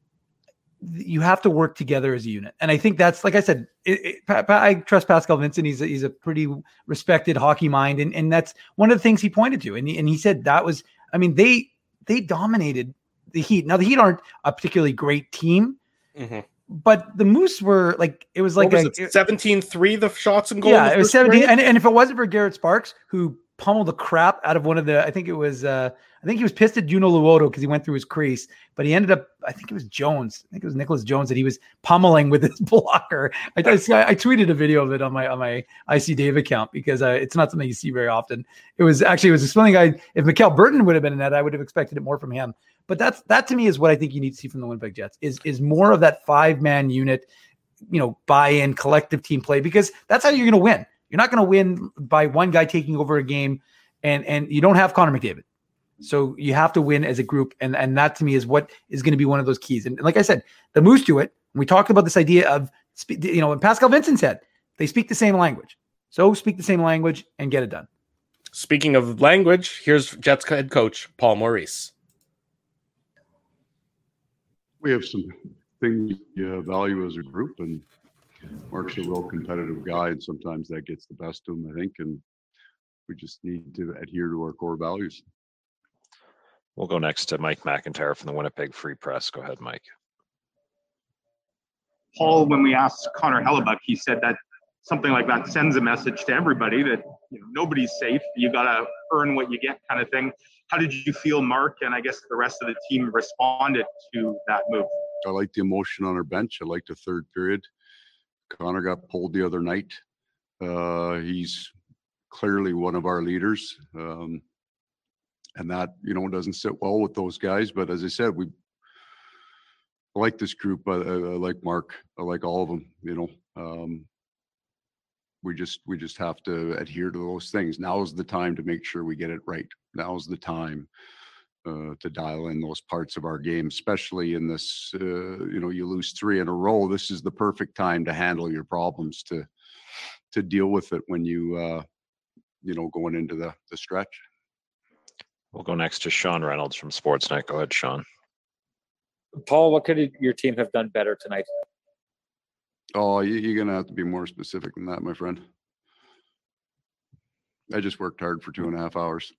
you have to work together as a unit. And I think that's, like I said, it, it, pa- pa- I trust Pascal Vincent. He's a, he's a pretty respected hockey mind, and and that's one of the things he pointed to. And he, and he said that was, I mean, they they dominated the Heat. Now the Heat aren't a particularly great team. Mm-hmm. But the Moose were like, it was like was a, it? seventeen three, the shots and goals. Yeah, it was seventeen. And, and if it wasn't for Garrett Sparks, who pummeled the crap out of one of the, I think it was, uh, I think he was pissed at Juno Luoto because he went through his crease, but he ended up, I think it was Jones. I think it was Nicholas Jones that he was pummeling with his blocker. I, I, I tweeted a video of it on my, on my I C Dave account because uh, it's not something you see very often. It was actually, it was something I, if Mikkel Burton would have been in that, I would have expected it more from him. But that's, that to me is what I think you need to see from the Winnipeg Jets is, is more of that five man unit, you know, buy-in, collective team play, because that's how you're going to win. You're not going to win by one guy taking over a game, and, and you don't have Connor McDavid. So you have to win as a group. And, and that to me is what is going to be one of those keys. And like I said, the Moose do it. We talked about this idea of, you know, and Pascal Vincent said, they speak the same language. So speak the same language and get it done. Speaking of language, here's Jets head coach, Paul Maurice. We have some things we uh, value as a group, and Mark's a real competitive guy, and sometimes that gets the best of him, I think, and we just need to adhere to our core values. We'll go next to Mike McIntyre from the Winnipeg Free Press. Go ahead, Mike. Paul, when we asked Connor Hellebuyck, he said that something like that sends a message to everybody that, you know, nobody's safe. You got to earn what you get, kind of thing. How did you feel Mark and I guess the rest of the team responded to that move? I like the emotion on our bench. I liked the third period. Connor got pulled the other night. Uh, he's clearly one of our leaders. Um, and that, you know, doesn't sit well with those guys. But as I said, we I like this group. I, I, I like Mark. I like all of them, you know. Um, we just we just have to adhere to those things. Now is the time to make sure we get it right. Now is the time uh, to dial in those parts of our game, especially in this, uh, you know, you lose three in a row. This is the perfect time to handle your problems, to to deal with it when you, uh, you know, going into the, the stretch. We'll go next to Sean Reynolds from Sportsnet. Go ahead, Sean. Paul, what could your team have done better tonight? Oh, you're going to have to be more specific than that, my friend. I just worked hard for two and a half hours.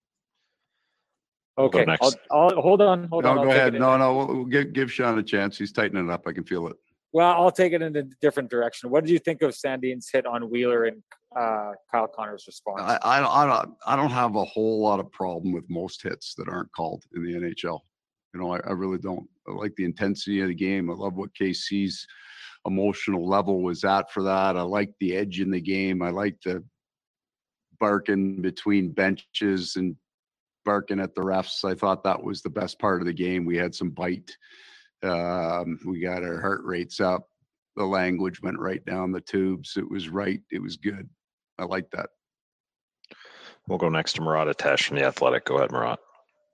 Okay, we'll I'll, I'll, hold on, hold no, on. No, I'll go ahead. No, no, we'll, we'll give, give Sean a chance. He's tightening it up. I can feel it. Well, I'll take it in a different direction. What did you think of Sandin's hit on Wheeler and uh, Kyle Connor's response? I, I, I, don't, I don't have a whole lot of problem with most hits that aren't called in the N H L. You know, I, I really don't. I like the intensity of the game. I love what K C's emotional level was at for that. I like the edge in the game. I like the barking between benches and barking at the refs. I thought that was the best part of the game. We had some bite. Um, we got our heart rates up. The language went right down the tubes. It was right. It was good. I like that. We'll go next to Murat Atesh from The Athletic. Go ahead, Murat.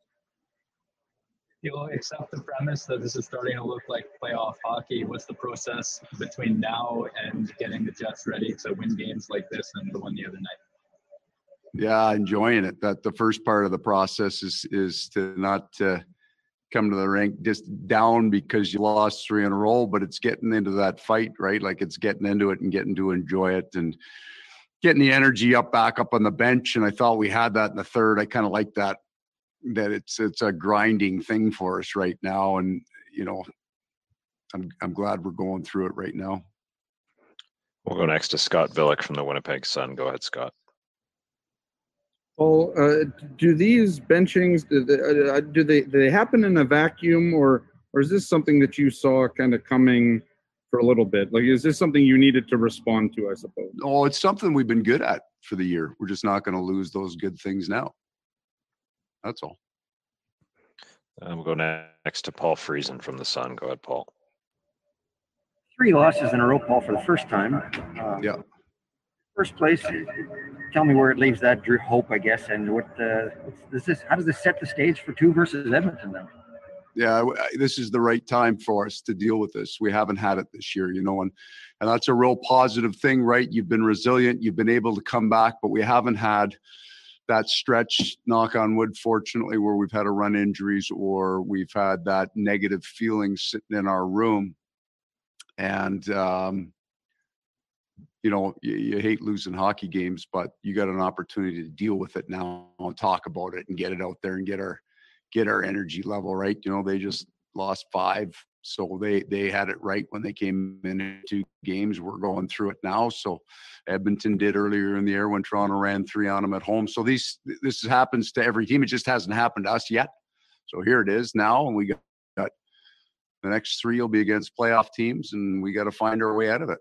You'll accept the premise that this is starting to look like playoff hockey. What's the process between now and getting the Jets ready to win games like this and the one the other night? Yeah, enjoying it. That the first part of the process is is to not uh, come to the rink just down because you lost three in a row, but it's getting into that fight, right? Like it's getting into it and getting to enjoy it and getting the energy up back up on the bench. And I thought we had that in the third. I kind of like that. that it's it's a grinding thing for us right now, and you know I'm I'm glad we're going through it right now. We'll go next to Scott Villick from the Winnipeg Sun. Go ahead, Scott. Well, uh, do these benchings do they, uh, do they do they happen in a vacuum, or or is this something that you saw kind of coming for a little bit? Like, is this something you needed to respond to, I suppose? Oh, it's something we've been good at for the year. We're just not going to lose those good things now. That's all. Um, we'll go next to Paul Friesen from the Sun. Go ahead, Paul. Three losses in a row, Paul, for the first time. Um, yeah. First place. Tell me where it leaves that hope, I guess, and what uh, does this? How does this set the stage for two versus Edmonton then? Yeah, this is the right time for us to deal with this. We haven't had it this year, you know, and and that's a real positive thing, right? You've been resilient, you've been able to come back, but we haven't had that stretch, knock on wood, fortunately, where we've had to run injuries or we've had that negative feeling sitting in our room. And, um, you know, you, you hate losing hockey games, but you got an opportunity to deal with it now and talk about it and get it out there and get our, get our energy level right. You know, they just lost five. So they, they had it right when they came into games. We're going through it now. So Edmonton did earlier in the year when Toronto ran three on them at home. So these, this happens to every team. It just hasn't happened to us yet. So here it is now. And we got, got the next three will be against playoff teams, and we got to find our way out of it.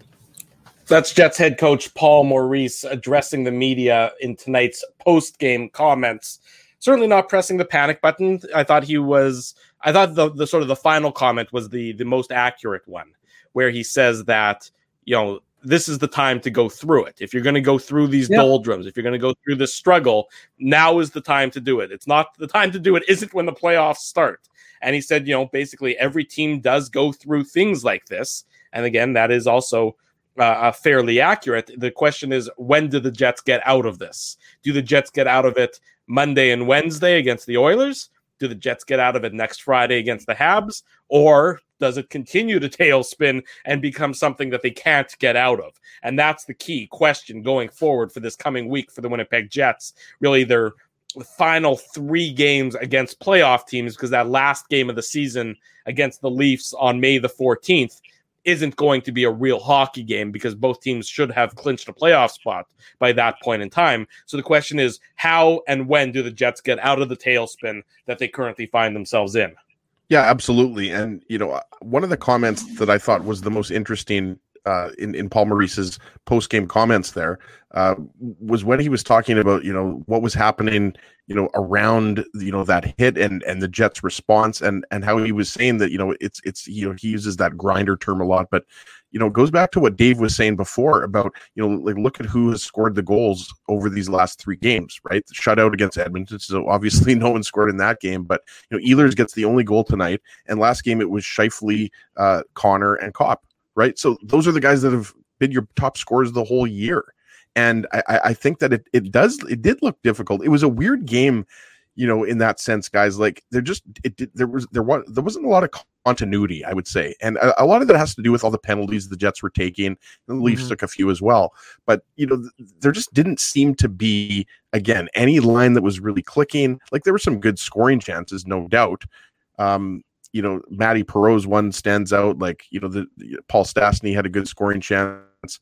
That's Jets head coach Paul Maurice addressing the media in tonight's post-game comments. Certainly not pressing the panic button. I thought he was, I thought the, the sort of the final comment was the, the most accurate one, where he says that, you know, this is the time to go through it. If you're going to go through these yep. doldrums, if you're going to go through this struggle, now is the time to do it. It's not the time to do it isn't when the playoffs start. And he said, you know, basically every team does go through things like this. And again, that is also uh, fairly accurate. The question is, when do the Jets get out of this? Do the Jets get out of it Monday and Wednesday against the Oilers? Do the Jets get out of it next Friday against the Habs? Or does it continue to tailspin and become something that they can't get out of? And that's the key question going forward for this coming week for the Winnipeg Jets. Really, their final three games against playoff teams, because that last game of the season against the Leafs on May the fourteenth isn't going to be a real hockey game because both teams should have clinched a playoff spot by that point in time. So the question is, how and when do the Jets get out of the tailspin that they currently find themselves in? Yeah, absolutely. And, you know, one of the comments that I thought was the most interesting uh, in, in Paul Maurice's post-game comments there uh, was when he was talking about, you know, what was happening, you know, around, you know, that hit and, and the Jets' response, and, and how he was saying that, you know, it's, it's, you know, he uses that grinder term a lot, but, you know, it goes back to what Dave was saying before about, you know, like, look at who has scored the goals over these last three games, right? The shutout against Edmonton. So obviously no one scored in that game, but, you know, Ehlers gets the only goal tonight. And last game it was Scheifele, uh, Connor, and Kopp, right? So those are the guys that have been your top scorers the whole year. And I, I think that it, it does, it did look difficult. It was a weird game, you know, in that sense, guys. Like, they're just, it did, there was, there was, there wasn't a lot of continuity, I would say. And a, a lot of that has to do with all the penalties the Jets were taking. And the Leafs mm-hmm. took a few as well. But, you know, th- there just didn't seem to be, again, any line that was really clicking. Like, there were some good scoring chances, no doubt. Um, you know, Matty Perreault's one stands out. Like, you know, the, the Paul Stastny had a good scoring chance.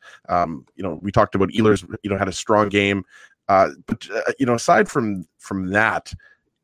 Um, you know, we talked about Ehlers, you know, had a strong game. Uh, but, uh, you know, aside from from that,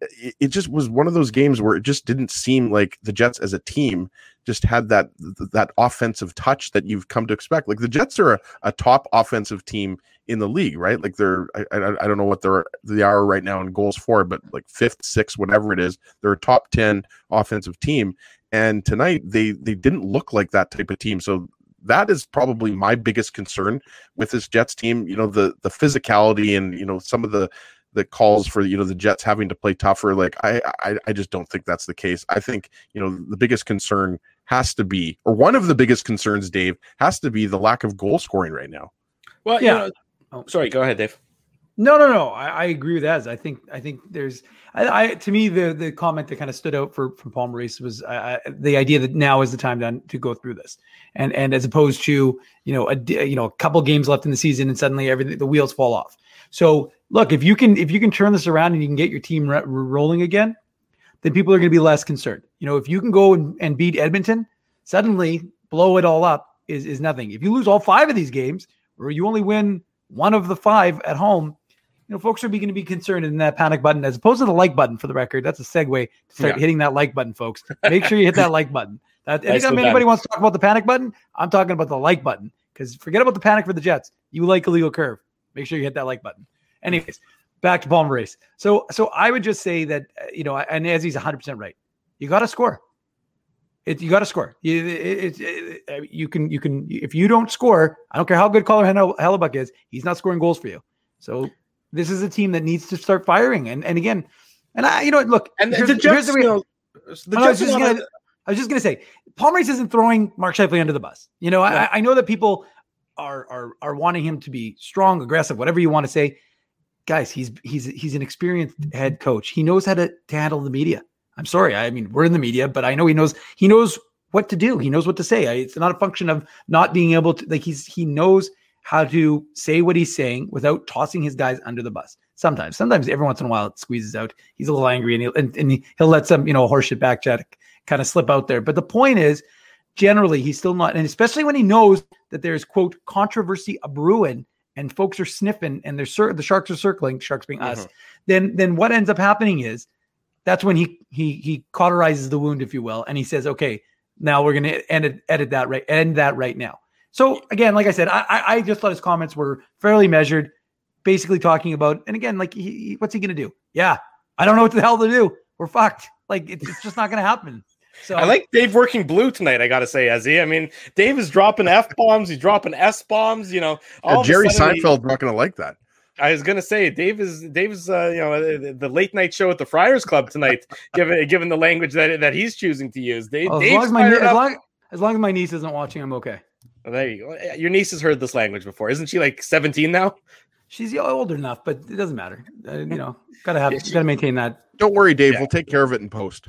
it, it just was one of those games where it just didn't seem like the Jets as a team just had that that offensive touch that you've come to expect. Like the Jets are a, a top offensive team in the league, right? Like they're I, I, I don't know what they're they are right now in goals for, but like fifth, sixth, whatever it is, they're a top ten offensive team. And tonight they they didn't look like that type of team. So that is probably my biggest concern with this Jets team. You know, the the physicality and you know some of the the calls for, you know, the Jets having to play tougher. Like I, I, I just don't think that's the case. I think, you know, the biggest concern has to be, or one of the biggest concerns, Dave, has to be the lack of goal scoring right now. Well, yeah. You know, oh, sorry, go ahead, Dave. No, no, no. I, I agree with Ez. I think, I think there's, I, I to me, the the comment that kind of stood out for from Paul Maurice was uh, the idea that now is the time to, to go through this, and and as opposed to you know a you know a couple games left in the season and suddenly everything the wheels fall off. So look, if you can if you can turn this around and you can get your team re- rolling again, then people are going to be less concerned. You know, if you can go and, and beat Edmonton, suddenly blow it all up is is nothing. If you lose all five of these games, or you only win one of the five at home, you know, folks are going to be concerned in that panic button, as opposed to the like button. For the record, that's a segue to start yeah. hitting that like button, folks. Make sure you hit that like button. That, anytime anybody wants to talk about the panic button, I'm talking about the like button, because forget about the panic for the Jets. You like illegal curve. Make sure you hit that like button. Anyways, back to Paul Maurice. So, so I would just say that, you know, and as he's one hundred percent right, you got to score. It, you got to score. You, it, it, it, you can, you can, if you don't score, I don't care how good Connor Hellebuyck is, he's not scoring goals for you. So this is a team that needs to start firing. And, and again, and I, you know, look, and the Jets, the, you know, the I was just gonna, to... I was just going to say, Paul Maurice isn't throwing Mark Scheifele under the bus. You know, yeah. I, I know that people are, are, are wanting him to be strong, aggressive, whatever you want to say. Guys, he's he's he's an experienced head coach. He knows how to, to handle the media. I'm sorry. I mean, we're in the media, but I know he knows he knows what to do. He knows what to say. I, it's not a function of not being able to, like, he's he knows how to say what he's saying without tossing his guys under the bus. Sometimes, sometimes every once in a while it squeezes out. He's a little angry and he'll, and, and he'll let some, you know, horseshit back chat kind of slip out there. But the point is, generally, he's still not, and especially when he knows that there's, quote, controversy a brewing, and folks are sniffing and they're cir- the Sharks are circling, Sharks being us, mm-hmm. then then what ends up happening is that's when he he he cauterizes the wound, if you will, and he says, okay, now we're going to edit edit that right end that right now. So again, like I said, I I just thought his comments were fairly measured, basically talking about, and again, like he, what's he going to do? Yeah, I don't know what the hell to do. We're fucked. Like it's, it's just not going to happen. So I like Dave working blue tonight. I got to say, Ezzy. I mean, Dave is dropping F bombs. He's dropping S bombs. You know, all yeah, Jerry Seinfeld's not going to like that. I was going to say, Dave is Dave's, uh, you know, the, the late night show at the Friars Club tonight, given given the language that that he's choosing to use. Dave, well, as, long as, my, as, long, as long as my niece isn't watching, I'm okay. Well, there you go. Your niece has heard this language before, isn't she? Like seventeen now. She's older enough, but it doesn't matter. Uh, you know, gotta have, yeah, she, gotta maintain that. Don't worry, Dave. Yeah. We'll take care of it in post.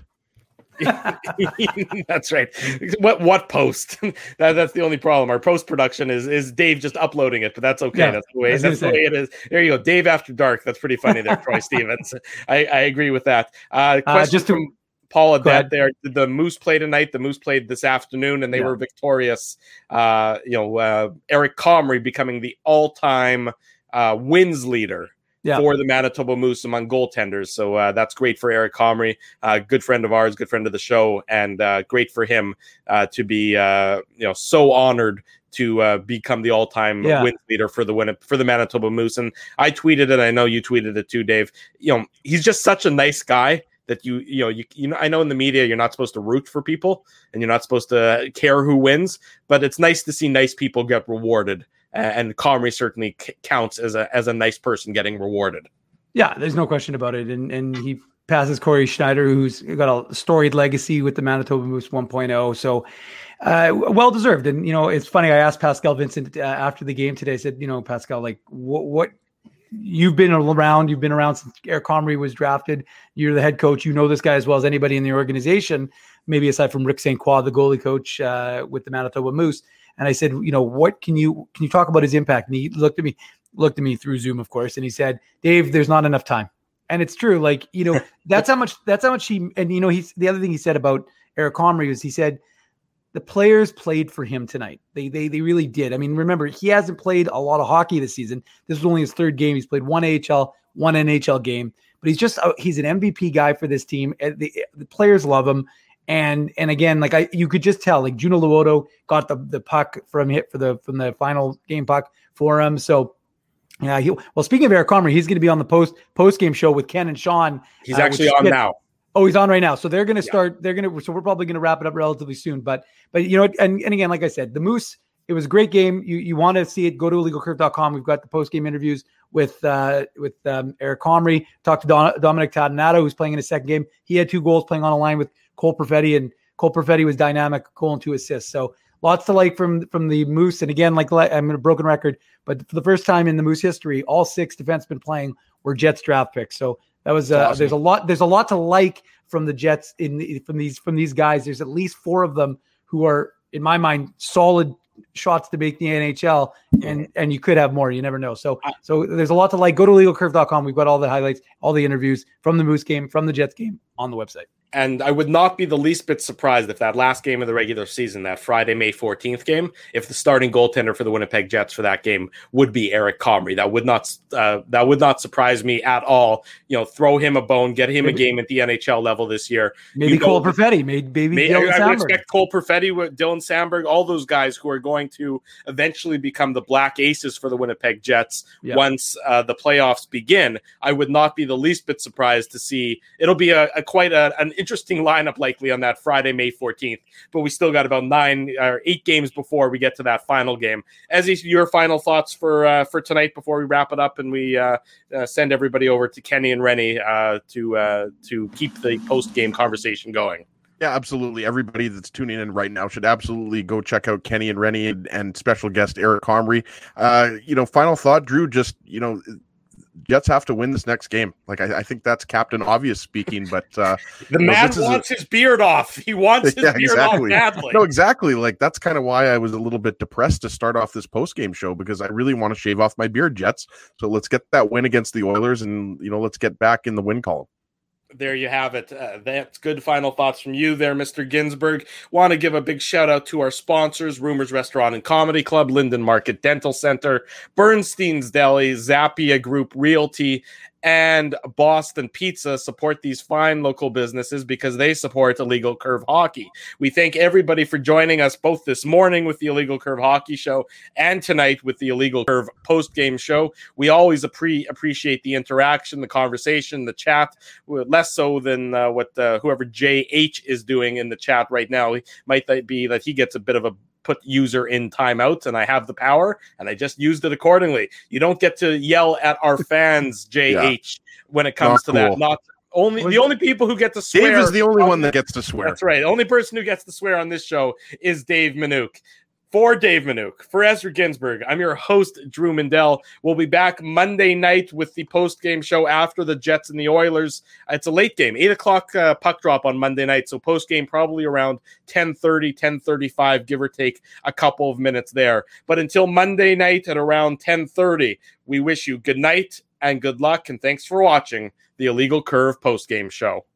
That's right. What what post? that, that's the only problem. Our post production is is Dave just uploading it, but that's okay. Yeah, that's the way. That's the way it is. There you go. Dave After Dark. That's pretty funny there, Troy Stevens. I, I agree with that. Uh, question uh, just to, from Paul Adet there. The Moose played tonight. The Moose played this afternoon, and they yeah. were victorious. Uh, you know, uh, Eric Comrie becoming the all-time uh, wins leader. Yeah. For the Manitoba Moose among goaltenders. So uh, that's great for Eric Comrie, uh, good friend of ours, good friend of the show, and uh, great for him uh, to be uh, you know so honored to uh, become the all-time yeah. wins leader for the win for the Manitoba Moose. And I tweeted it. I know you tweeted it too, Dave. You know, he's just such a nice guy that you you know you you know I know in the media you're not supposed to root for people and you're not supposed to care who wins, but it's nice to see nice people get rewarded. And Comrie certainly c- counts as a as a nice person getting rewarded. Yeah, there's no question about it. And and he passes Corey Schneider, who's got a storied legacy with the Manitoba Moose one point oh. So uh, well deserved. And you know, it's funny. I asked Pascal Vincent uh, after the game today. I said, you know, Pascal, like what what you've been around. You've been around since Eric Comrie was drafted. You're the head coach. You know this guy as well as anybody in the organization. Maybe aside from Rick Saint Croix, the goalie coach uh, with the Manitoba Moose. And I said, you know, what can you can you talk about his impact? And he looked at me, looked at me through Zoom, of course, and he said, Dave, there's not enough time. And it's true. Like, you know, that's how much that's how much he and you know, he's the other thing he said about Eric Comrie was he said the players played for him tonight. They they they really did. I mean, remember, he hasn't played a lot of hockey this season. This was only his third game. He's played one A H L, one N H L game. but he's just uh, he's an M V P guy for this team. The, the players love him. And and again, like I, you could just tell, like Juno Luoto got the, the puck from hit for the from the final game puck for him. So yeah, he, well, speaking of Eric Comrie, he's going to be on the post post game show with Ken and Sean. He's uh, actually on now. Oh, he's on right now. So they're going to start. Yeah. They're going to. So we're probably going to wrap it up relatively soon. But but you know, and and again, like I said, the Moose. It was a great game. You you want to see it? Go to illegal curve dot com. We've got the post game interviews with uh, with um, Eric Comrie. Talked to Don, Dominic Tadanato, who's playing in his second game. He had two goals, playing on a line with Cole Perfetti, and Cole Perfetti was dynamic, goal and two assists. So lots to like from from the Moose. And again, like I'm in a broken record, but for the first time in the Moose history, all six defensemen playing were Jets draft picks. So that was uh, awesome. There's a lot. There's a lot to like from the Jets in from these from these guys. There's at least four of them who are, in my mind, solid shots to make the N H L, and and you could have more. You never know. So so there's a lot to like. Go to illegal curve dot com. We've got all the highlights, all the interviews from the Moose game, from the Jets game on the website. And I would not be the least bit surprised if that last game of the regular season, that Friday, May fourteenth game, if the starting goaltender for the Winnipeg Jets for that game would be Eric Comrie. That would not uh, that would not surprise me at all. You know, throw him a bone, get him maybe a game at the N H L level this year. Maybe you Cole know, Perfetti, maybe, maybe maybe Dylan I, Samberg. I would expect Cole Perfetti, Dylan Samberg, all those guys who are going to eventually become the Black Aces for the Winnipeg Jets yeah. once uh, the playoffs begin. I would not be the least bit surprised to see. It'll be a, a quite a, an interesting lineup likely on that Friday, May fourteenth, but we still got about nine or eight games before we get to that final game. Ezzy, your final thoughts for uh, for tonight before we wrap it up and we uh, uh, send everybody over to Kenny and Rennie uh, to uh, to keep the post game conversation going. Yeah, absolutely. Everybody that's tuning in right now should absolutely go check out Kenny and Rennie and, and special guest Eric Comrie. Uh, you know, final thought, Drew. Just you know. Jets have to win this next game. Like I, I think that's Captain Obvious speaking, but uh, the man know, wants a, his beard off. He wants his yeah, beard exactly. off badly. No, exactly. Like that's kind of why I was a little bit depressed to start off this post game show because I really want to shave off my beard, Jets. So let's get that win against the Oilers, and you know, let's get back in the win column. There you have it. Uh, that's good final thoughts from you there, Mister Ginsburg. Want to give a big shout out to our sponsors, Rumors Restaurant and Comedy Club, Linden Market Dental Center, Bernstein's Deli, Zappia Group Realty, and Boston Pizza. Support these fine local businesses because they support Illegal Curve Hockey. We thank everybody for joining us both this morning with the Illegal Curve Hockey Show and tonight with the Illegal Curve post-game show. We always appre- appreciate the interaction, the conversation, the chat, less so than uh, what uh, whoever J H is doing in the chat right now. It might be that he gets a bit of a put user in timeout, and I have the power, and I just used it accordingly. You don't get to yell at our fans, J H, yeah. when it comes not to cool. that. Not only the only people who get to swear. Dave is the only on, one that gets to swear. That's right. The only person who gets to swear on this show is Dave Minuk. For Dave Minuk, for Ezra Ginsburg, I'm your host, Drew Mindell. We'll be back Monday night with the post-game show after the Jets and the Oilers. It's a late game, eight o'clock uh, puck drop on Monday night, so post-game probably around ten thirty, ten thirty-five, give or take a couple of minutes there. But until Monday night at around ten thirty, we wish you good night and good luck, and thanks for watching the Illegal Curve post-game show.